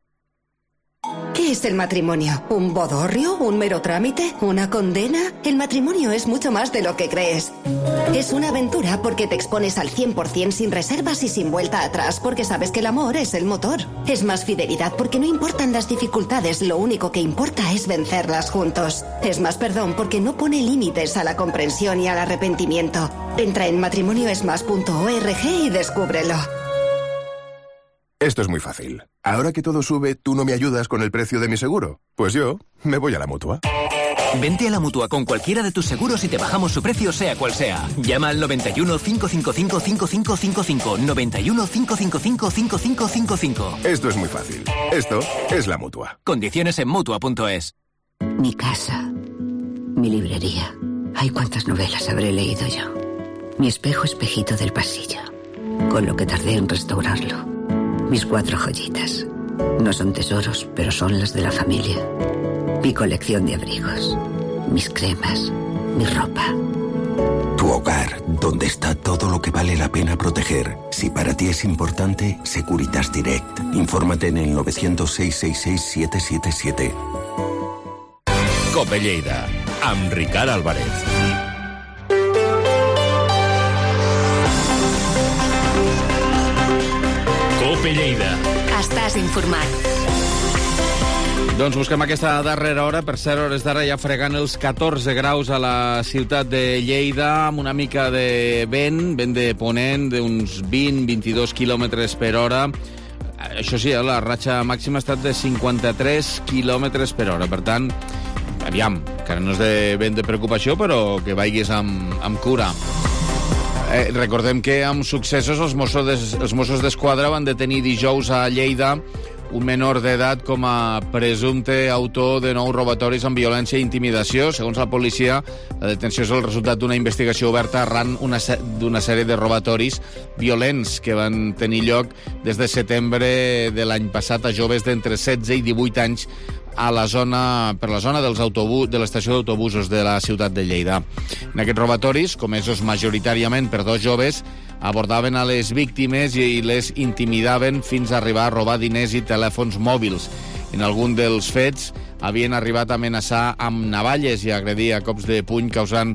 ¿Qué es el matrimonio? ¿Un bodorrio? ¿Un mero trámite? ¿Una condena? El matrimonio es mucho más de lo que crees. Es una aventura porque te expones al 100% sin reservas y sin vuelta atrás, porque sabes que el amor es el motor. Es más fidelidad porque no importan las dificultades, lo único que importa es vencerlas juntos. Es más perdón porque no pone límites a la comprensión y al arrepentimiento. Entra en matrimonioesmas.org y descúbrelo.
Esto es muy fácil. Ahora que todo sube, ¿tú no me ayudas con el precio de mi seguro? Pues yo me voy a la Mutua.
Vente a la Mutua con cualquiera de tus seguros y te bajamos su precio sea cual sea. Llama al 91 555 5555. 91 555 5555.
Esto es muy fácil. Esto es la Mutua.
Condiciones en Mutua.es.
Mi casa, mi librería. Ay, cuántas novelas habré leído yo. Mi espejo, espejito del pasillo, con lo que tardé en restaurarlo. Mis 4 joyitas. No son tesoros, pero son las de la familia. Mi colección de abrigos, mis cremas, mi ropa.
Tu hogar, donde está todo lo que vale la pena proteger. Si para ti es importante, Securitas Direct. Infórmate en el 900-666-777.
Cope Lleida, amb Ricard Álvarez. Cope Lleida.
Estàs informat.
Doncs busquem aquesta darrera hora. Per ser hores d'ara ja fregant els 14 graus a la ciutat de Lleida, amb una mica de vent de ponent, d'uns 20-22 quilòmetres per hora. Això sí, la ratxa màxima ha estat de 53 quilòmetres per hora. Per tant, aviam, que no és de vent de preocupació, però que vagis amb cura. Recordem que amb successos els Mossos d'Esquadra van detenir dijous a Lleida un menor d'edat com a presumpte autor de 9 robatoris amb violència i intimidació. Segons la policia, la detenció és el resultat d'una investigació oberta arran d'una sèrie de robatoris violents que van tenir lloc des de setembre de l'any passat a joves d'entre 16 i 18 anys per la zona de l'estació d'autobusos de la ciutat de Lleida. En aquests robatoris, comesos majoritàriament per 2 joves, abordaven a les víctimes i les intimidaven fins a arribar a robar diners i telèfons mòbils. En algun dels fets havien arribat a amenaçar amb navalles i agredir a cops de puny causant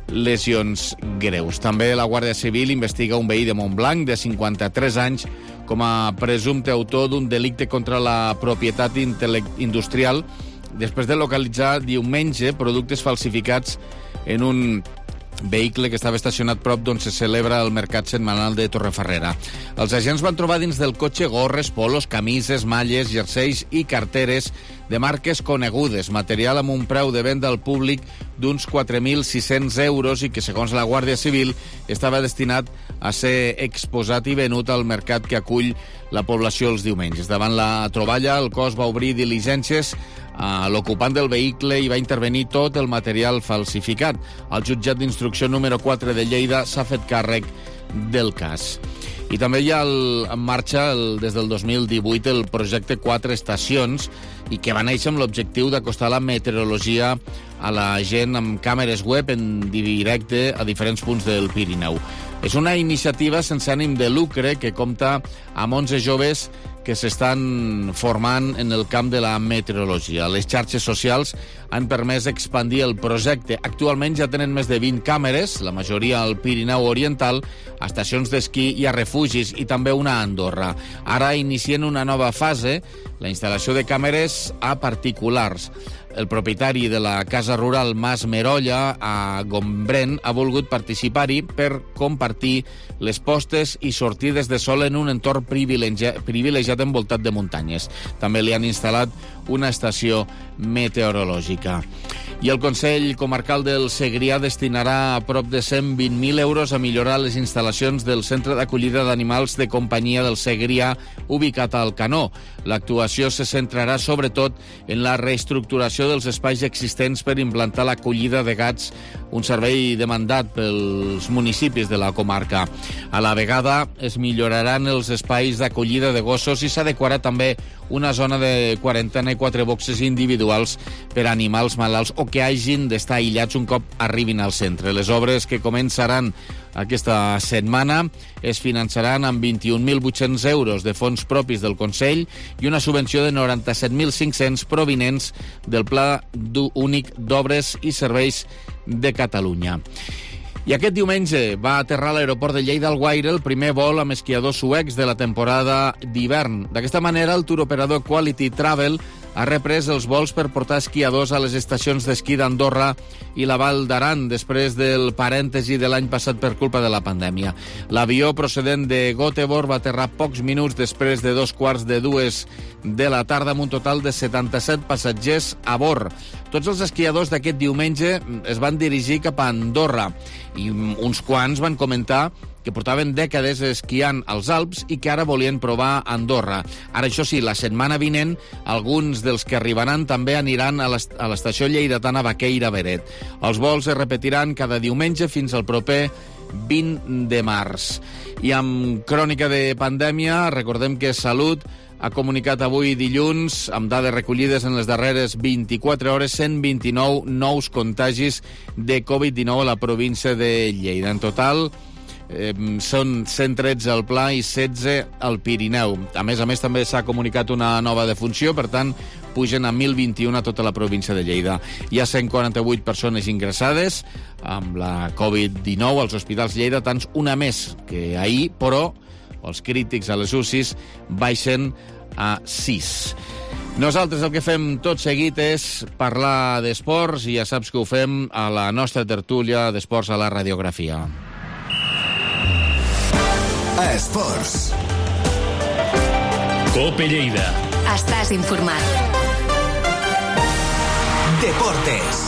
lesions greus. També la Guàrdia Civil investiga un veí de Montblanc de 53 anys com a presumpte autor d'un delicte contra la propietat industrial després de localitzar diumenge productes falsificats en un vehicle que estava estacionat prop d'on se celebra el mercat setmanal de Torrefarrera. Els agents van trobar dins del cotxe gorres, polos, camises, malles, jerseis i carteres de marques conegudes, material amb un preu de venda al públic d'uns 4.600 euros i que, segons la Guàrdia Civil, estava destinat a ser exposat i venut al mercat que acull la població els diumenges. Davant la troballa, el cos va obrir diligències a l'ocupant del vehicle i va intervenir tot el material falsificat. El jutjat d'instrucció número 4 de Lleida s'ha fet càrrec del cas. I també hi ha en marxa des del 2018 el projecte 4 estacions i que va néixer amb l'objectiu d'acostar la meteorologia a la gent amb càmeres web en directe a diferents punts del Pirineu. És una iniciativa sense ànim de lucre que compta amb 11 joves que s'estan formant en el camp de la meteorologia. Les xarxes socials han permès expandir el projecte. Actualment ja tenen més de 20 càmeres, la majoria al Pirineu Oriental, a estacions d'esquí i a refugis, i també una a Andorra. Ara inicien una nova fase, la instal·lació de càmeres a particulars. El propietari de la casa rural Mas Merolla, a Gombrèn, ha volgut participar-hi per compartir les postes i sortides de sol en un entorn privilegiat envoltat de muntanyes. També li han instal·lat una estació meteorològica. I el Consell Comarcal del Segrià destinarà a prop de 120.000 euros a millorar les instal·lacions del Centre d'Acollida d'Animals de Companyia del Segrià, ubicat al Canó. L'actuació se centrarà sobretot en la reestructuració dels espais existents per implantar l'acollida de gats, un servei demandat pels municipis de la comarca. A la vegada es milloraran els espais d'acollida de gossos i s'adequarà també una zona de quarantena i 4 boxes individuals per a animals malalts o que hagin d'estar aïllats un cop arribin al centre. Les obres que començaran aquesta setmana es finançaran amb 21.800 euros de fons propis del Consell i una subvenció de 97.500 provinents del Pla Únic d'Obres i Serveis de Catalunya. I aquest diumenge va aterrar a l'aeroport de Lleida Alguaire el primer vol amb esquiadors suecs de la temporada d'hivern. D'aquesta manera, el turoperador Quality Travel ha reprès els vols per portar esquiadors a les estacions d'esquí d'Andorra i la Val d'Aran després del parèntesi de l'any passat per culpa de la pandèmia. L'avió procedent de Göteborg va aterrar pocs minuts després de 2:15 de la tarda amb un total de 77 passatgers a bord. Tots els esquiadors d'aquest diumenge es van dirigir cap a Andorra i uns quants van comentar que portaven dècades esquiant als Alps i que ara volien provar Andorra. Ara, això sí, la setmana vinent, alguns dels que arribaran també aniran a l'estació lleidatana Baqueira-Beret. Els vols es repetiran cada diumenge fins al proper 20 de març. I amb crònica de pandèmia, recordem que Salut ha comunicat avui dilluns, amb dades recollides en les darreres 24 hores, 129 nous contagis de Covid-19 a la província de Lleida. En total, són 113 al Pla i 16 al Pirineu. A més, també s'ha comunicat una nova defunció, per tant, pugen a 1.021 a tota la província de Lleida. Hi ha 148 persones ingressades amb la Covid-19 als hospitals lleidatans, una més que ahir, però els crítics a les UCIs baixen a 6. Nosaltres el que fem tot seguit és parlar d'esports i ja saps que ho fem a la nostra tertúlia d'esports a la radiografia.
Esports.
Cope Lleida.
Estàs informat.
Deportes.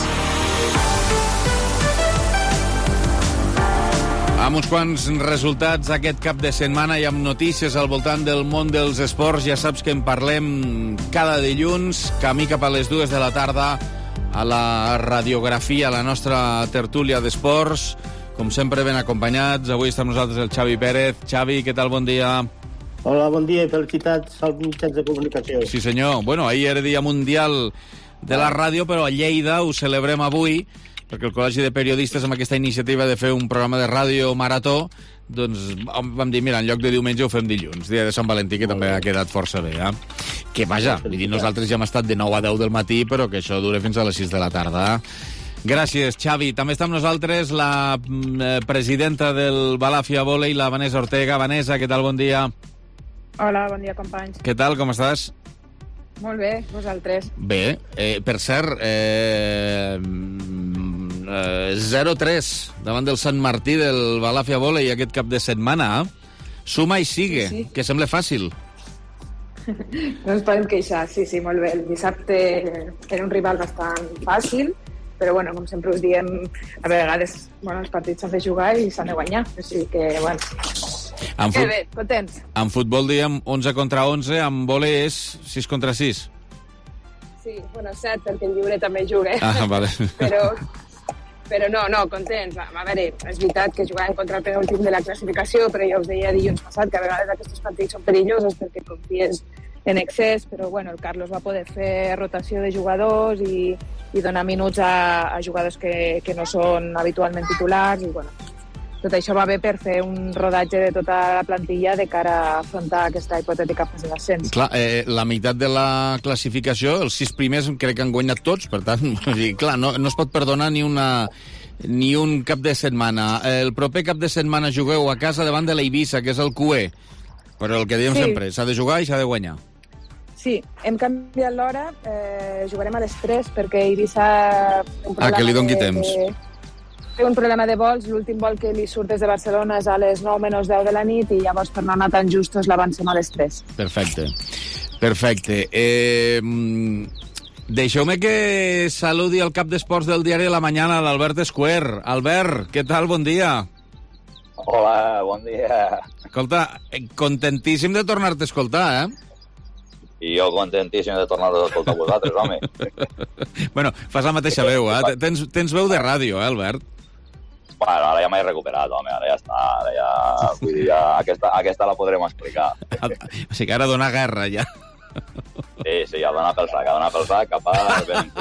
Amb uns quants resultats aquest cap de setmana i amb notícies al voltant del món dels esports. Ja saps que en parlem cada dilluns, camí cap a les 2 de la tarda, a la radiografia, a la nostra tertúlia d'esports. Com sempre, ben acompanyats. Avui està amb nosaltres el Xavi Pérez. Xavi, què tal? Bon dia.
Hola, bon dia i felicitats als mitjans de comunicació.
Sí, senyor. Bueno, ahir era Dia Mundial de la Ràdio, però a Lleida ho celebrem avui, perquè el Col·legi de Periodistes, amb aquesta iniciativa de fer un programa de ràdio marató, doncs vam dir, mira, en lloc de diumenge ho fem dilluns, dia de Sant Valentí, que també ha quedat força bé, eh? Que vaja, vull dir, nosaltres ja hem estat de 9 a 10 del matí, però que això dura fins a les 6 de la tarda. Gràcies, Xavi. També està amb nosaltres la presidenta del Balàfia Vòlei, la Vanessa Ortega. Vanessa, què tal? Bon dia.
Hola, bon dia, companys.
Què tal, com estàs?
Molt bé, vosaltres.
Bé, per cert, 0-3 davant del Sant Martí del Balàfia Vòlei aquest cap de setmana. Suma i sigue, sí. Que sembla fàcil.
No ens podem queixar, sí, molt bé. El dissabte era un rival bastant fàcil, però, bueno, com sempre us diem, a vegades, bueno, els partits s'han de jugar i s'han de guanyar. Així que, bueno, que bé, contents. En
futbol diem 11 contra 11, en vòlei és 6 contra 6.
Sí, bueno, 7, perquè el lliure també juga.
Vale.
Però no, contents. A veure, és veritat que jugàvem contra el penúltim de la classificació, però ja us deia dilluns passat que a vegades aquests partits són perillosos perquè confies en excés, però bueno, el Carlos va poder fer rotació de jugadors i donar minuts a jugadors que no són habitualment titulars i bueno, tot això va bé per fer un rodatge de tota la plantilla de cara a afrontar aquesta hipotètica fase d'ascens.
Clar, la meitat de la classificació, els 6 primers crec que han guanyat tots, per tant, clar, no es pot perdonar ni un cap de setmana. El proper cap de setmana jugueu a casa davant de l'Eivissa, que és el QE, però el que diem sempre, s'ha de jugar i s'ha de guanyar.
Sí, hem canviat l'hora, jugarem a les 3 perquè Eivissa...
que li doni temps.
Té un problema de vols, l'últim vol que li surt des de Barcelona és a les 9 menys 10 de la nit i llavors per no anar tan justos l'avancem a les 3. Perfecte.
Deixeu-me que saludi el cap d'esports del diari La Mañana, l'Albert Escuer. Albert, què tal? Bon dia.
Hola, bon dia.
Escolta, contentíssim de tornar-te a escoltar,
I jo contentíssim de tornar-te a escoltar vosaltres, home.
Bueno, fas la mateixa veu, Tens veu de ràdio, Albert?
Bueno, ara ja m'he recuperat, home, ara ja està. Vull dir, aquesta la podrem explicar.
O sigui que ara dona guerra, ja.
Sí, ja dona pel sac, cap a...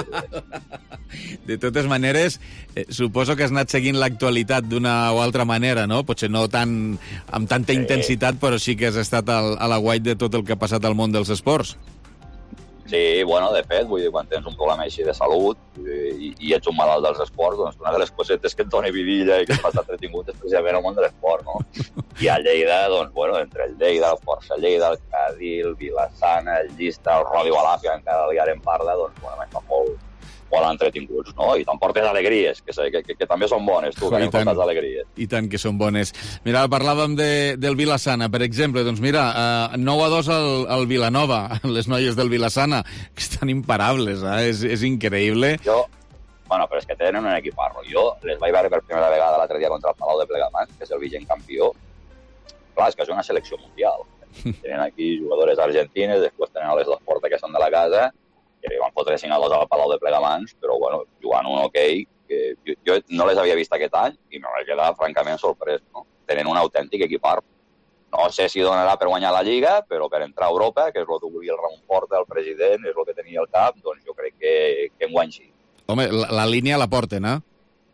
De totes maneres, suposo que has anat seguint l'actualitat d'una o altra manera, no? Potser no amb tanta intensitat, però sí que has estat a l'aguait de tot el que ha passat al món dels esports.
Sí, bueno, de fet, vull dir, quan tens un problema així de salut i ets un malalt dels esports, doncs una de les cosetes que et doni vidilla i que et fas entretingut és precisament el món de l'esport, no? I a Lleida, doncs, bueno, entre el Lleida, el Força Lleida, el Cadí, el Vilassana, el Llista, el Rodi Balàfia, encara li ara en parla, doncs, bueno, m'he fet molt entretinguts, no? I t'emportes alegries, que també són bones, tu, que n'hem portat alegries.
I tant que són bones. Mira, parlàvem del Vilassana, per exemple, doncs mira, 9-2 al Vilanova, les noies del Vilassana, que estan imparables, és increïble.
Bueno, però és que tenen un equiparro. Jo les vaig veure per primera vegada l'altre dia contra el Palau de Plegamans, que és el vigent campió. Clar, és que és una selecció mundial. Tenen aquí jugadores argentines, després tenen les dos portes que són de la casa, que li van fotre 5-2 al Palau de Plegamans, però bueno, jugant un hoquei que jo no les havia vist aquest any i me vaig quedar francament sorprès, no? Tenen un autèntic equipar. No sé si donarà per guanyar la Lliga, però per entrar a Europa, que és el que volia el Ramon Porta, el president, és el que tenia al cap, doncs jo crec que enguany sí.
Home, la línia la porten, eh?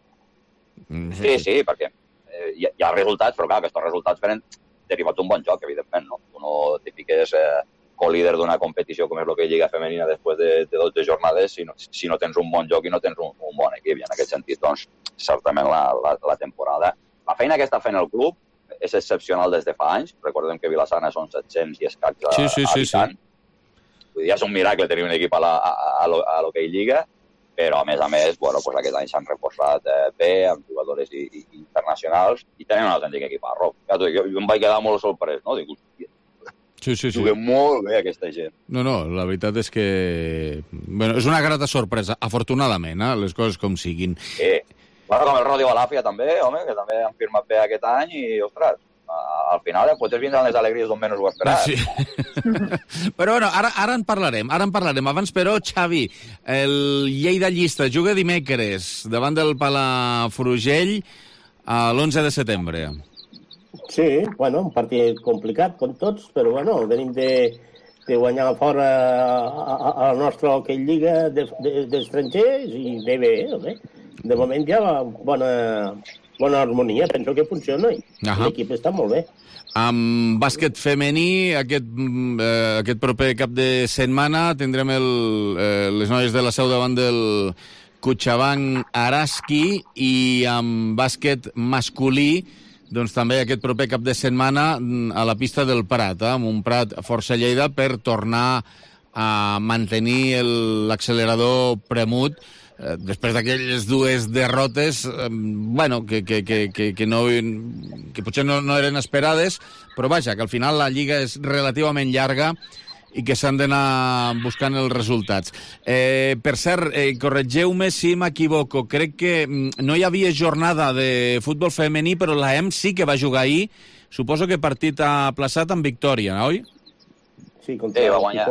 Sí, perquè hi ha resultats, però clar, aquests resultats venen derivats d'un bon joc, evidentment, no? Tu no te fiques co-líder d'una competició com és el que és Lliga Femenina després de 12 jornades si no tens un bon joc i no tens un bon equip. I en aquest sentit, doncs, certament la temporada. La feina que està fent el club és excepcional des de fa anys. Recordem que Vilassana són 700 i escacs habitants. Vull dir, és un miracle tenir un equip a l'hoquei Lliga, però a més, bueno, pues aquest any s'han reforçat bé, amb jugadores internacionals, i tenen un autèntic equiparro. Jo em vaig quedar molt sorprès, no? Dic, hòstia, juguem molt bé aquesta gent.
No, la veritat és que... Bueno, és una grata sorpresa, afortunadament, les coses com siguin.
Sí. Bueno, com el Rodi Balàfia també, home, que també han firmat bé aquest any i, ostres, al final potser vindran les alegries d'on menys ho esperat.
Sí. Però bueno, ara en parlarem. Abans, però, Xavi, el Lleida Llista juga dimecres davant del Palafrugell l'11 de setembre.
Sí, bueno, un partit complicat, com tots, però bueno, venim de guanyar fora a la nostra hoquei Lliga d'estrangers i bé. De moment hi ha bona harmonia, penso que funciona i l'equip està molt bé.
Amb bàsquet femení, aquest proper cap de setmana tindrem les noies de la Seu davant del Cochabamba Araski, i amb bàsquet masculí doncs també aquest proper cap de setmana a la pista del Prat, amb un Prat força Lleida per tornar a mantenir l'accelerador premut després d'aquelles dues derrotes, bueno, que potser no eren esperades, però vaja, que al final la Lliga és relativament llarga i que s'han d'anar buscant els resultats. Per cert, corregeu-me si m'equivoco, crec que no hi havia jornada de futbol femení, però la EM sí que va jugar ahir, suposo que partit aplaçat amb victòria, oi?
Sí, contra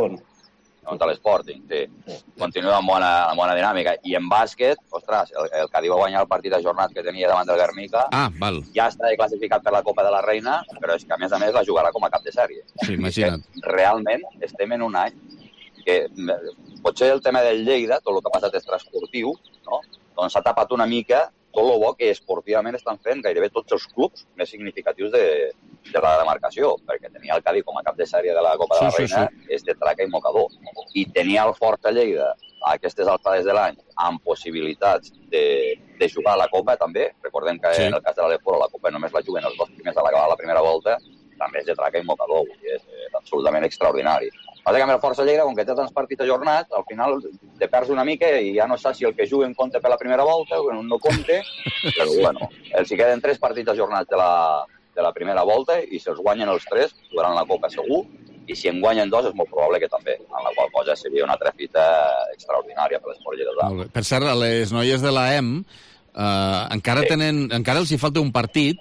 l'Sporting, sí. Continua amb bona dinàmica. I en bàsquet, ostres, el Cadí va guanyar el partit ajornat que tenia davant del Guernica.
Val.
Ja està classificat per la Copa de la Reina, però és que a més la jugarà com a cap de sèrie.
Sí, imagina't.
Realment estem en un any que potser el tema del Lleida, tot el que ha passat extraesportiu, no? Doncs s'ha tapat una mica tot el bo que esportivament estan fent gairebé tots els clubs més significatius de la demarcació, perquè tenia el Cadí com a cap de sèrie de la Copa de la Reina, és de traca i mocador. I tenia el Forta Lleida a aquestes alçades de l'any amb possibilitats de jugar a la Copa també. Recordem que en el cas de l'Aleporo la Copa només la juguen els dos primers a l'acabar la primera volta, també és de traca i mocador, és absolutament extraordinari. Passa que amb el Força Lleida, com que té tants partits ajornats, al final te perds una mica i ja no saps si el que juguen compta per la primera volta o no compta, però bueno, els hi queden 3 partits ajornats de la primera volta i si els guanyen els 3 jugaran la Copa segur, i si en guanyen 2 és molt probable que també, en la qual cosa seria una altra fita extraordinària per l'esport lleidà.
Per cert, a les noies de la EM encara els hi falta un partit.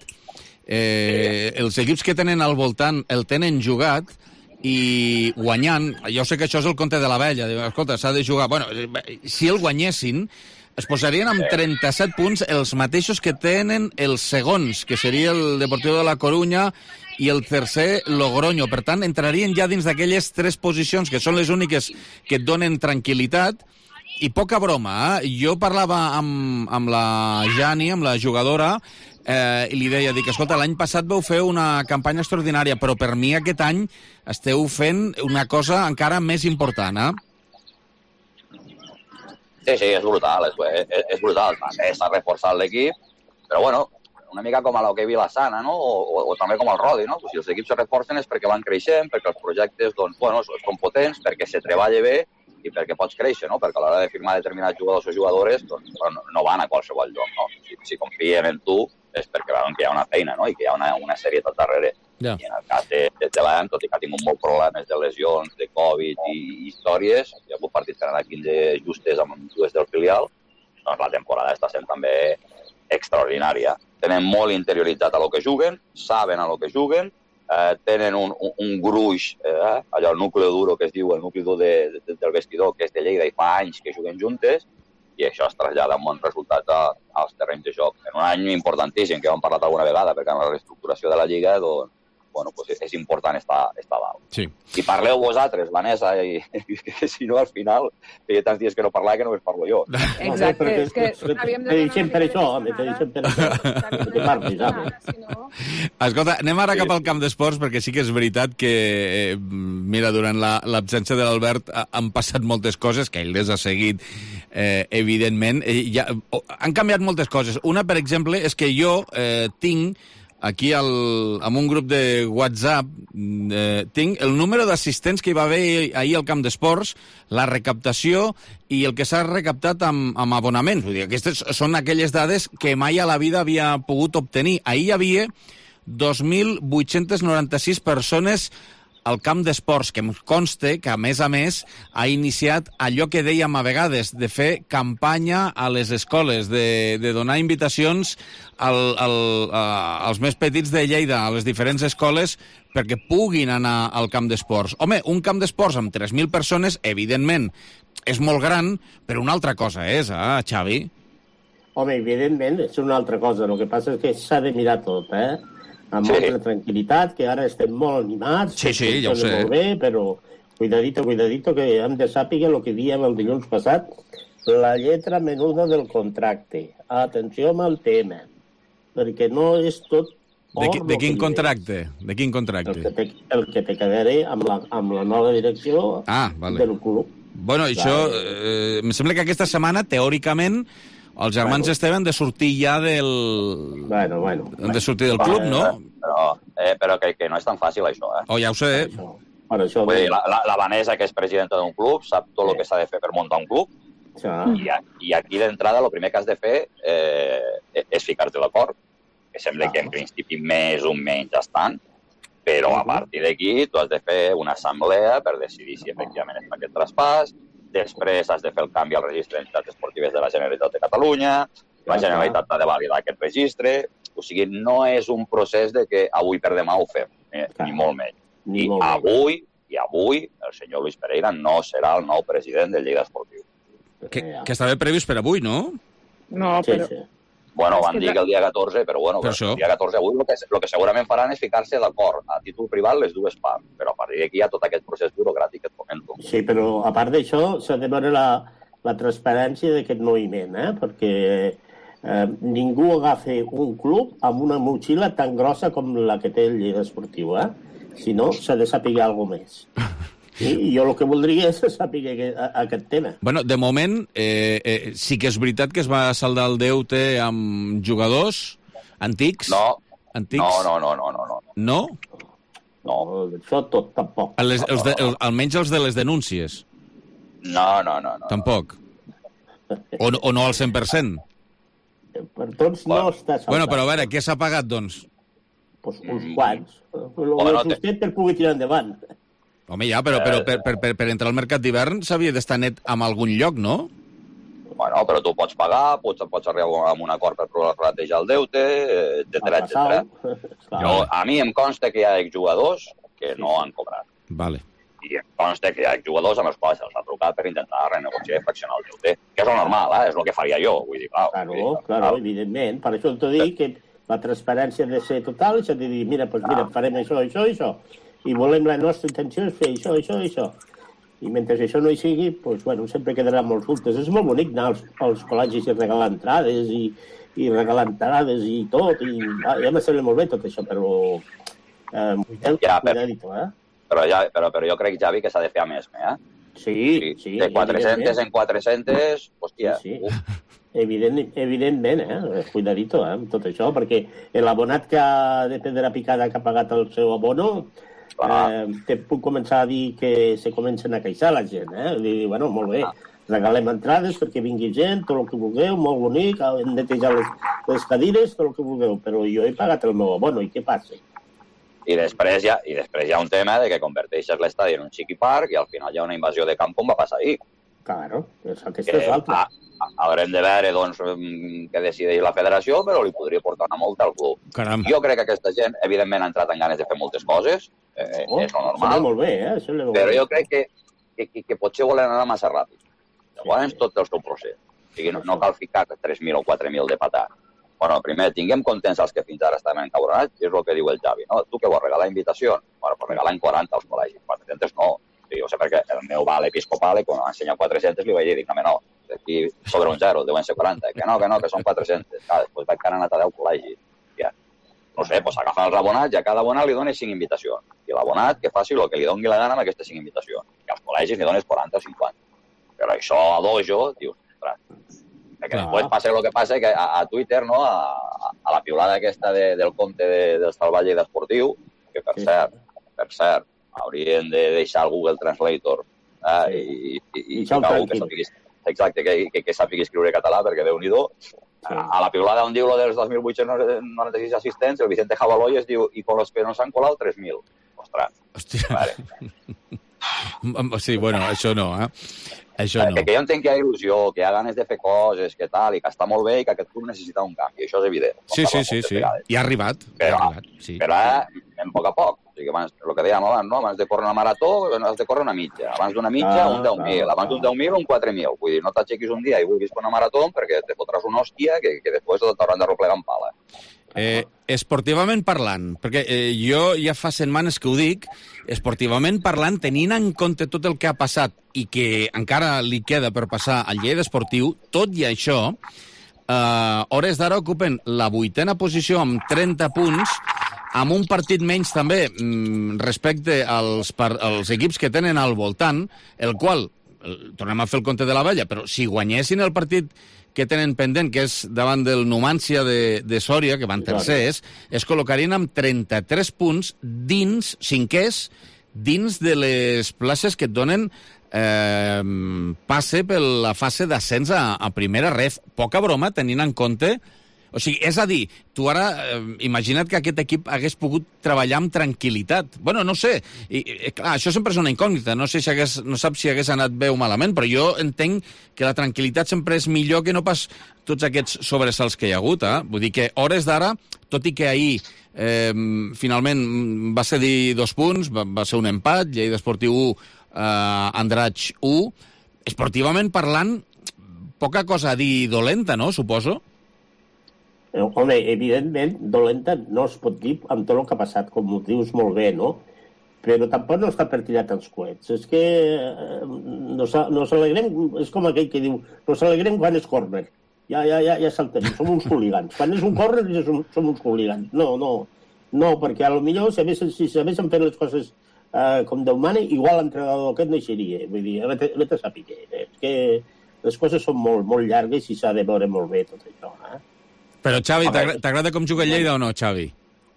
Els equips que tenen al voltant el tenen jugat i guanyant, jo sé que això és el conte de la vella, escolta, s'ha de jugar, bueno, si el guanyessin es posarien amb 37 punts els mateixos que tenen els segons, que seria el Deportivo de la Coruña i el tercer Logroño. Per tant, entrarien ja dins d'aquelles 3 posicions que són les úniques que et donen tranquil·litat. I poca broma, jo parlava amb la Jani, amb la jugadora, i li deia, escolta, l'any passat vau fer una campanya extraordinària, però per mi aquest any esteu fent una cosa encara més important,
Sí, és brutal, és brutal. També s'ha reforçat l'equip, però bueno, una mica com a l'hoquei Vilassana, no? O també com el Rodi, no? Si els equips se reforcen és perquè van creixent, perquè els projectes, doncs, bueno, són potents, perquè se treballa bé i perquè pots créixer, no? Perquè a l'hora de firmar determinats jugadors o jugadores, doncs, no van a qualsevol lloc, no? Si confien en tu és perquè veuen que hi ha una feina, no? I que hi ha una serietat darrere. I en el cas de l'AM, tot i que ha tingut molts problemes de lesions, de Covid i històries, hi ha hagut partits que han anat 15 justes amb dues del filial, doncs la temporada està sent també extraordinària. Tenen molt interioritzat a lo que juguen, saben a lo que juguen, tenen un gruix, allò, el nucleo duro que es diu, el nucli dur del vestidor, que és de Lleida i fa anys que juguen juntes, i això es trasllada amb bons resultats als terrenys de joc. En un any importantíssim, que hem parlat alguna vegada, perquè en la reestructuració de la Lliga, doncs, bueno, pues és important estar dalt.
Sí.
I parleu vosaltres, Vanessa, i si no, al final, feia tants dies que no parlava que només parlo jo.
Exacte, és que havíem de...
Te deixem per això, home, te deixem per això. Que parlis, home.
Escolta, anem ara cap al camp d'esports, perquè sí que és veritat que, mira, durant l'absència de l'Albert han passat moltes coses, que ell les ha seguit, evidentment. Han canviat moltes coses. Una, per exemple, és que jo tinc aquí en un grup de WhatsApp tinc el número d'assistents que hi va haver ahir al camp d'esports, la recaptació i el que s'ha recaptat amb abonaments. Vull dir, aquestes són aquelles dades que mai a la vida havia pogut obtenir. Ahir hi havia 2.896 persones al camp d'esports, que em conste que, a més, ha iniciat allò que dèiem a vegades, de fer campanya a les escoles, de donar invitacions als més petits de Lleida, a les diferents escoles, perquè puguin anar al camp d'esports. Home, un camp d'esports amb 3.000 persones, evidentment, és molt gran, però una altra cosa és, Xavi?
Home, evidentment, és una altra cosa. El que passa és que s'ha de mirar tot, amb molta tranquil·litat, que ara estem molt animats,
ja ho sé.
Molt bé, però cuidadito, que hem de saber el que dèiem el dilluns passat, la lletra menuda del contracte. Atenció amb el tema, perquè no és tot...
De quin contracte? De quin contracte?
El que te quedaré amb la nova direcció del club.
Bueno, això... em sembla que aquesta setmana, teòricament, els germans Esteban de sortir ja del... de sortir del club, no?
Però que no és tan fàcil, això,
Oh, ja ho sé.
Per això
vull dir, la Vanessa, que és presidenta d'un club, sap tot el que s'ha de fer per muntar un club, i aquí d'entrada el primer que has de fer és ficar-te d'acord, que sembla que en principi més o menys estan, però a partir d'aquí tu has de fer una assemblea per decidir si efectivament és aquest traspàs. Després has de fer el canvi al registre d'entitats esportives de la Generalitat de Catalunya, la Generalitat ha de validar aquest registre, o sigui, no és un procés de que avui per demà ho fem, ni molt menys. I avui el senyor Luis Pereira no serà el nou president del Lleida Esportiu.
Que estava previst per avui, no?
No, però...
Bueno, van dir que el dia 14, però bueno, el dia 14 avui el que segurament faran és ficar-se d'acord a títol privat les dues parts, però a partir d'aquí hi ha tot aquest procés burocràtic que et comento.
Sí, però a part d'això s'ha de veure la transparència d'aquest moviment, perquè ningú agafa un club amb una motxilla tan grossa com la que té el Lleida Esportiu, si no s'ha de saber alguna més. I jo el que voldria és saber aquest tema.
Bueno, de moment, sí que és veritat que es va saldar el deute amb jugadors antics?
No.
Antics?
No.
No?
No, això tot tampoc.
Almenys els de les denúncies?
No.
Tampoc? O no al 100%?
Per tots no està saldat.
Bueno, però a veure, què s'ha pagat, doncs?
Pues uns quants. El justet per pugui tirar endavant.
Home, ja, però per entrar al mercat d'hivern s'havia d'estar net en algun lloc, no?
Bueno, però tu pots pagar, pots arribar a un acord per platejar el deute, etcètera. A mi em consta que hi ha exjugadors que no han cobrat.
Vale.
I em consta que hi ha exjugadors amb els quals se'ls ha trucat per intentar renegociar i fraccionar el deute, que és el normal, és el que faria jo. Vull dir,
Claro, evidentment. Per això t'ho dic que la transparència ha de ser total, s'ha de dir, mira, farem això, i volem, la nostra intenció és fer això. I mentre això no hi sigui, sempre quedaran molts dubtes. És molt bonic anar als col·legis i regalar entrades i regalar entrades i tot, i ja me sembla molt bé tot això, però cuidadito,
Però jo crec, Javi, que s'ha de fer a més,
Sí.
De 400 en 400, hòstia.
Sí. Evidentment, cuidadito amb tot això, perquè l'abonat que ha de prendre la picada que ha pagat el seu abono, te puc començar a dir que se comencen a queixar la gent, Dir, bueno, molt bé, regalem entrades perquè vingui gent, tot el que vulgueu, molt bonic, hem de netejar les cadires, tot el que vulgueu, però jo he pagat el meu abono, i què passa?
I després hi ha un tema de que converteixes l'estadi en un xiqui parc i al final hi ha una invasió de camp com va passar ahir.
Claro, aquesta és l'altra.
haurem de veure doncs, què decideix la federació, però li podria portar una multa al club.
Caram.
Jo crec que aquesta gent, evidentment, ha entrat en ganes de fer moltes coses, és lo normal,
molt bé,
però jo crec que potser volen anar massa ràpid. Llavors, tot el seu procés. O sigui, no cal ficar 3.000 o 4.000 de patat. Bueno, primer, tinguem contents els que fins ara estaven encabronats, i és el que diu el Xavi, no? Tu que vols regalar invitacions? Bueno, pues regalen 40 als col·legis, 400 no. Sí, jo sé perquè el meu val episcopal, quan m'ensenya 400, li vaig dir, no, aquí sobre un 0, deuen ser 40, que no, que són 400. Clar, després vaig que han anat a 10 col·legis. Ja. No sé, doncs agafen els abonats i a cada abonat li dones 5 invitacions. I l'abonat que faci el que li doni la gana amb aquestes 5 invitacions. I als col·legis li dones 40 o 50. Però això a dojo, dius, ostres, que després passa el que passa, que a Twitter, no, a la piulada aquesta del compte del Salvatge Esportiu, que per cert, haurien de deixar el Google Translator i ficar algú que sàpiga, exacte, que sàpiga escriure català, perquè Déu-n'hi-do, a la piulada on diu lo dels 2.896 assistents, el Vicente Jabaloyes diu, i con los que nos han colado 3.000. Ostres.
Hòstia. Sí, bueno, això no, Això no.
Que jo entenc que hi ha il·lusió, que hi ha ganes de fer coses, que tal, i que està molt bé i que aquest club necessita un canvi. Això és evident.
Sí. I ha arribat.
Però en poc a poc. O sigui, abans, el que dèiem abans, no? Abans de córrer una marató, has de córrer una mitja. Abans d'una mitja, un 10.000. Abans d'un 10.000, un 4.000. Vull dir, no t'aixequis un dia i vulguis fer una marató perquè te fotràs una hòstia que després t'hauran de replegar en pala.
Esportivament parlant, perquè jo ja fa setmanes que ho dic, esportivament parlant, tenint en compte tot el que ha passat i que encara li queda per passar al Lleida Esportiu, tot i això, hores d'ara ocupen la 8ª posició amb 30 punts, amb un partit menys també respecte als equips que tenen al voltant, el qual, tornem a fer el compte de la vella, però si guanyessin el partit que tenen pendent, que és davant del Numancia de Sòria, que van tercers, es col·locarien amb 33 punts dins, cinquers, dins de les places que et donen passe per la fase d'ascens a primera ref. Poca broma, tenint en compte... O sigui, és a dir, tu ara imagina't que aquest equip hagués pogut treballar amb tranquil·litat. Bueno, no sé, clar, això sempre és una incògnita, no sé si no saps si hagués anat bé o malament, però jo entenc que la tranquil·litat sempre és millor que no pas tots aquests sobresalts que hi ha hagut. Vull dir que hores d'ara, tot i que ahir finalment va cedir 2 punts, va ser un empat, Lleida Esportiu 1, Andratx 1, esportivament parlant, poca cosa a dir dolenta, no?, suposo?
Home, evidentment, dolenta no es pot dir amb tot el que ha passat, com ho dius molt bé, no? Però tampoc no està per tirar tants coets. És que nos alegrem, és com aquell que diu, nos alegrem quan és córner. Ja saltem, som uns hooligans. Quan és un córner som uns hooligans. No, perquè a lo millor si s'haguessin fet les coses com Déu mana, igual l'entrenador aquest no hi seria. Vull dir, vete a saber. És que les coses són molt llargues i s'ha de veure molt bé tot això,
Però, Xavi, t'agrada com juga el Lleida o no, Xavi?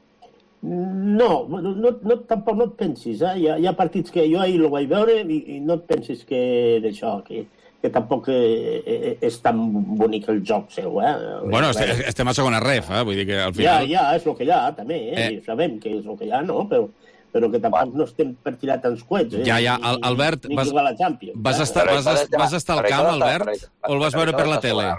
No, tampoc no et pensis. Hi ha partits que jo ahir el vaig veure i no et pensis que d'això, que tampoc és tan bonic el joc seu.
Bueno, estem a segona ref, vull dir que al final...
Ja, és el que hi ha, també, sabem que és el que hi ha, no? Però que tampoc no estem per tirar tants coets.
Ja, Albert, vas estar al camp, Albert, o el vas veure per la tele?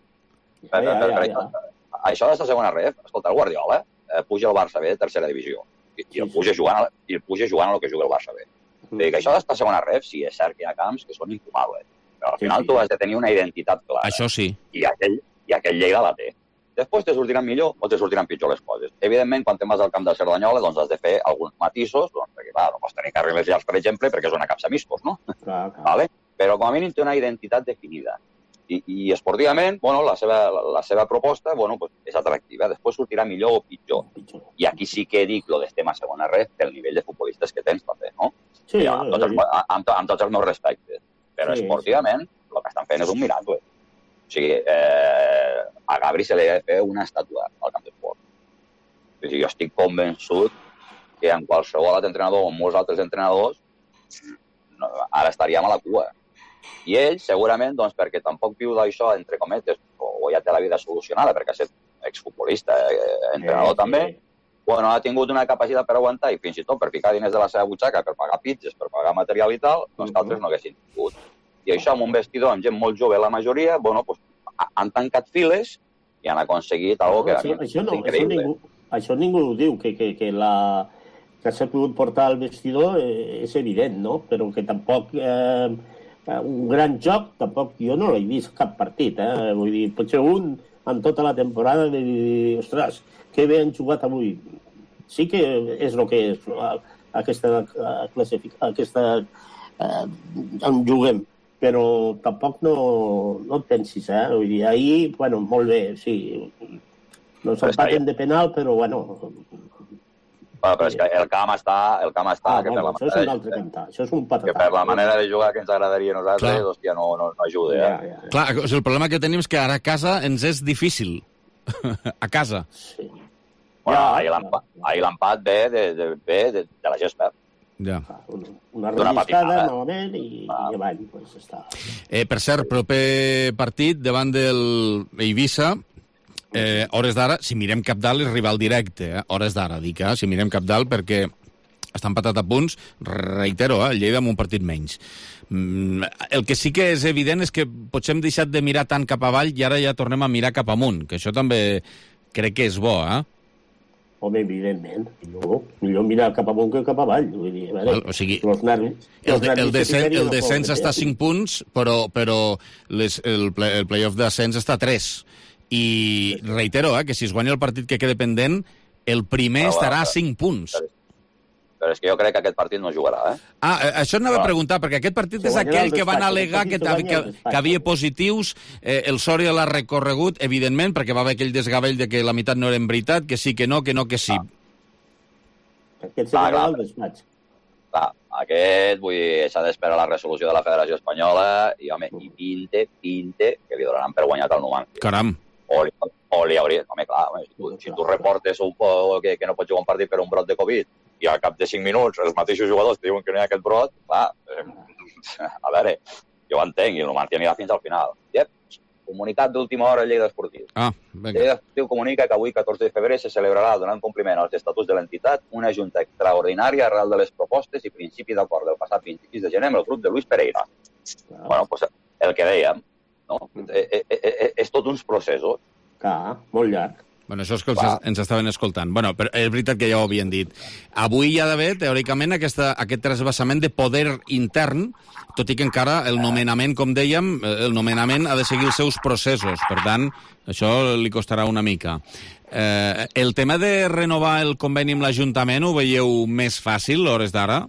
Això d'estar a segona ref, escolta, el Guardiola puja al Barça B de tercera divisió i el puja jugant a el que juga el Barça B. Que això d'estar a segona ref, sí, és cert que hi ha camps que són infumables, però al final tu has de tenir una identitat clara.
Això sí.
I aquell Lleida la té. Després te sortiran millor o te sortiran pitjor les coses. Evidentment, quan te'n vas al camp del Cerdanyola, doncs has de fer alguns matisos, perquè clar, no pots tenir carrils llargs, per exemple, perquè és una capsa miscos, no? Vale? Però com a mínim té una identitat definida. I esportivament, bueno, la seva proposta, bueno, pues, és atractiva. Després sortirà millor o pitjor. I aquí sí que dic lo d'estem a segona ref pel nivell de futbolistes que tens, també, no? Sí. Amb tots els meus respectes. Però esportivament, el que estan fent és un miracle. O sigui, a Gabri se li ha de fer una estàtua al camp d'esport. O sigui, jo estic convençut que amb qualsevol altre entrenador o molts altres entrenadors ara estaríem a la cua. I ell, segurament, doncs, perquè tampoc viu d'això, entre cometes, o ja té la vida solucionada, perquè ha estat exfutbolista, entrenador també, bueno, ha tingut una capacitat per aguantar i fins i tot per ficar diners de la seva butxaca, per pagar pizzas, per pagar material i tal, doncs que altres no haguessin tingut. I això, amb un vestidor, amb gent molt jove, la majoria, bueno, pues, han tancat files i han aconseguit algo que és increïble.
Això ningú ho diu, que s'ha pogut portar al vestidor és evident, no? Però que tampoc... un gran joc, tampoc jo no l'he vist cap partit, Vull dir, potser un en tota la temporada de dir, ostres, que bé han jugat avui. Sí que és el que és aquesta en juguem, però tampoc no et pensis, Vull dir, ahir, bueno, molt bé, sí, no s'empaten de penal, però bueno...
Però és que el camp està...
Això és un altre cantar, això és un patatat.
Que per la manera de jugar que ens agradaria a nosaltres, hòstia, no ajuda,
Clar, el problema que tenim és que ara a casa ens és difícil. A casa.
Sí.
Bueno, ahir l'empat ve de la gespa.
Ja.
Una relliscada, malament, i avall, doncs està.
Per cert, proper partit davant del Eivissa, hores d'ara, si mirem Cabdal és rival directe, hores d'ara, dic, si mirem Cabdal, perquè està empatat a punts, reitero, el Lleida amb un partit menys. El que sí que és evident és que potser hem deixat de mirar tant cap avall i ara ja tornem a mirar cap amunt, que això també crec que és bo,
Home, evidentment. No, millor mirar cap amunt que cap avall. Vull dir,
o sigui, el descens està a 5 punts, però el playoff d'ascens està a 3. I reitero, que si es guanya el partit que queda pendent, el primer estarà a 5 punts.
Però és que jo crec que aquest partit no jugarà,
Això anava a preguntar, perquè aquest partit és aquell que van al·legar que havia positius, el Sòria l'ha recorregut, evidentment, perquè va haver aquell desgavell de que la meitat no era en veritat, que sí, que no, que sí.
Aquest serà el despatx.
Clar, aquest, vull dir, s'ha d'esperar la resolució de la Federació Espanyola i, home, pinte, que li donaran per guanyat al Numancia.
Caram.
O li hauria... Home, clar, si tu reportes que no pots jugar un partit per un brot de Covid i al cap de 5 minuts els mateixos jugadors te diuen que no hi ha aquest brot, clar, a veure, jo ho entenc, i el Numancia anirà fins al final. Comunicat d'última hora Lleida Esportiu. Lleida Esportiu comunica que avui, 14 de febrer, se celebrarà, donant compliment als estatuts de l'entitat, una junta extraordinària arrel de les propostes i principi d'acord del passat 26 de gener amb el grup de Luis Pereira. Bueno, doncs el que dèiem, no? És tot uns processos.
Clar, molt llarg.
Bueno, això és que ens estaven escoltant. Bueno, però és veritat que ja ho havien dit. Avui hi ha d'haver, teòricament, aquest trasbassament de poder intern, tot i que encara el nomenament, com dèiem, el nomenament ha de seguir els seus processos. Per tant, això li costarà una mica. El tema de renovar el conveni amb l'Ajuntament ho veieu més fàcil, a hores d'ara?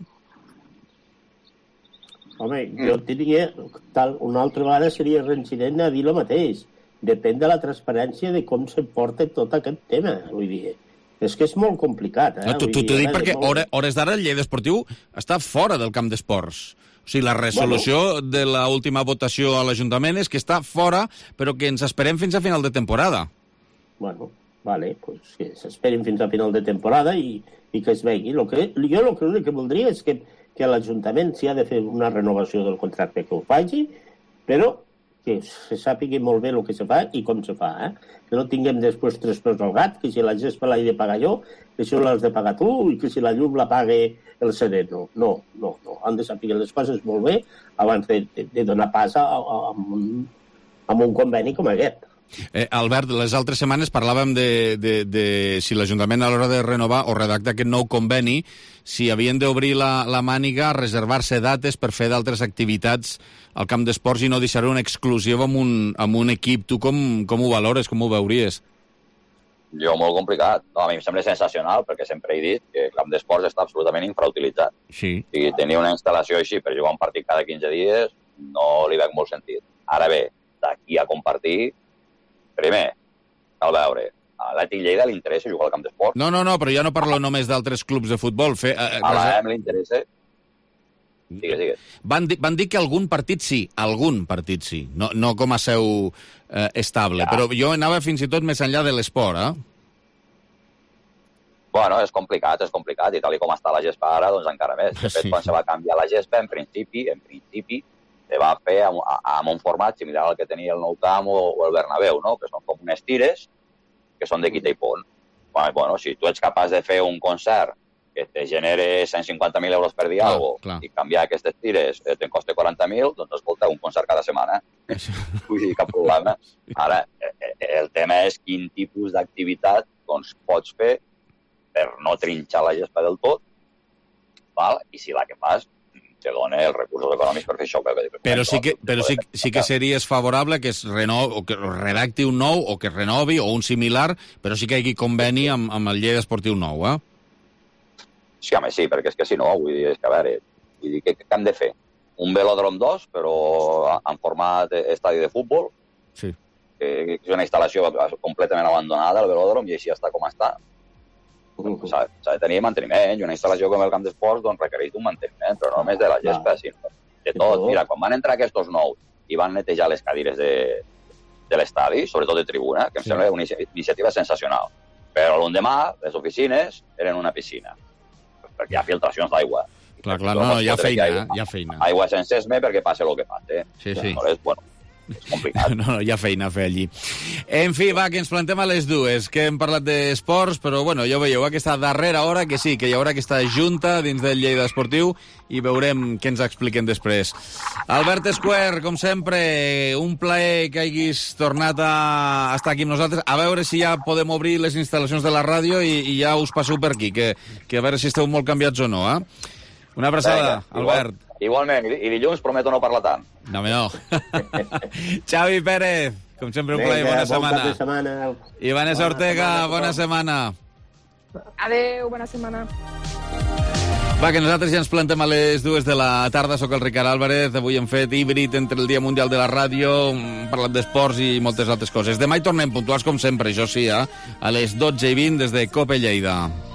Home, jo diria, una altra vegada seria reincident a dir el mateix. Depèn de la transparència de com se porta tot aquest tema. Vull dir, és que és molt complicat.
T'ho dic perquè hores d'ara el Lleida Esportiu està fora del camp d'esports. O sigui, la resolució de l'última votació a l'Ajuntament és que està fora, però que ens esperem fins a final de temporada.
Bueno, vale, pues que s'esperin fins a final de temporada i que es vegi. Jo el que voldria és que l'Ajuntament s'hi ha de fer una renovació del contracte que ho faci, però que se sàpiga molt bé el que se fa i com se fa, Que no tinguem després 3 peus al gat, que si la gespa l'he de pagar jo, que si l'has de pagar tu i que si la llum la pague el sereno. No. Han de saber les coses molt bé abans de donar pas a un conveni com aquest.
Albert, les altres setmanes parlàvem de si l'Ajuntament a l'hora de renovar o redactar aquest nou conveni, si havien d'obrir la màniga a reservar-se dates per fer d'altres activitats al camp d'esports i no deixar una exclusiva amb un equip. Tu com ho valores, com ho veuries?
Jo, molt complicat. No, a mi em sembla sensacional, perquè sempre he dit que el camp d'esports està absolutament infrautilitzat.
Sí.
I tenir una instal·lació així per jugar un partit cada 15 dies no li veig molt sentit. Ara bé, d'aquí a compartir, primer, cal veure, a l'Atlètic Lleida li interessa jugar al camp d'esport?
No, però ja no parlo només d'altres clubs de futbol.
A l'AM li interessa? Digues.
Van dir que algun partit sí, no com a seu estable, però jo anava fins i tot més enllà de l'esport,
Bueno, és complicat, i tal com està la gespa ara, doncs encara més. De fet, quan se va canviar la gespa, en principi, se va fer amb un format similar al que tenia el Nou Camp o el Bernabéu, no? Que són com unes tires que són de quita i pont. Bueno, si tu ets capaç de fer un concert que te genere 150.000 euros per dia i canviar aquestes tires te'n costa 40.000, doncs escolta, un concert cada setmana. Vull dir, cap problema. Ara, el tema és quin tipus d'activitat doncs, pots fer per no trinxar la gespa del tot, val? I si la que fas te dona els recursos econòmics per fer això.
Però sí que series favorable que es redacti un nou o que es renovi o un similar, però sí que hi hagi conveni amb el Lleida Esportiu Nou, eh?
Sí, home, sí, perquè és que si no, vull dir, és que a veure, què hem de fer? Un velòdrom 2, però en format estadi de futbol,
sí.
Que és una instal·lació completament abandonada, el velòdrom, i així està com està. S'ha de tenir manteniment, i una instal·lació com el camp d'esports doncs, requereix un manteniment, però no només de la gespa, sinó de tot. Mira, quan van entrar aquests nous i van netejar les cadires de l'estadi, sobretot de tribuna, que em sembla una iniciativa sensacional. Però l'endemà, les oficines eren una piscina, perquè hi ha filtracions d'aigua.
Clar, no, hi ha feina.
Aigua sense esme perquè passa el que passa.
Sí.
Bueno, és complicat.
No, hi ha feina a fer allí. En fi, va, que ens plantem a les dues, que hem parlat d'esports, però, bueno, ja ho veieu, aquesta darrera hora, que sí, que hi haurà aquesta junta dins del Lleida Esportiu i veurem què ens expliquen després. Albert Esquer, com sempre, un plaer que hagis tornat a estar aquí amb nosaltres. A veure si ja podem obrir les instal·lacions de la ràdio i ja us passeu per aquí, que a veure si esteu molt canviats o no, eh? Una abraçada, Albert.
Igualment, i dilluns prometo no parlar tant.
No. Xavi Pérez, com sempre un plaer, bona setmana. I Vanessa Ortega, bona setmana.
Adéu, bona setmana.
Va, que nosaltres ja ens plantem a les 2 de la tarda. Soc el Ricard Álvarez. Avui hem fet híbrid entre el Dia Mundial de la Ràdio, hem parlat d'esports i moltes altres coses. Demà hi tornem puntuals, com sempre, això sí, a les 12:20 des de COPE Lleida.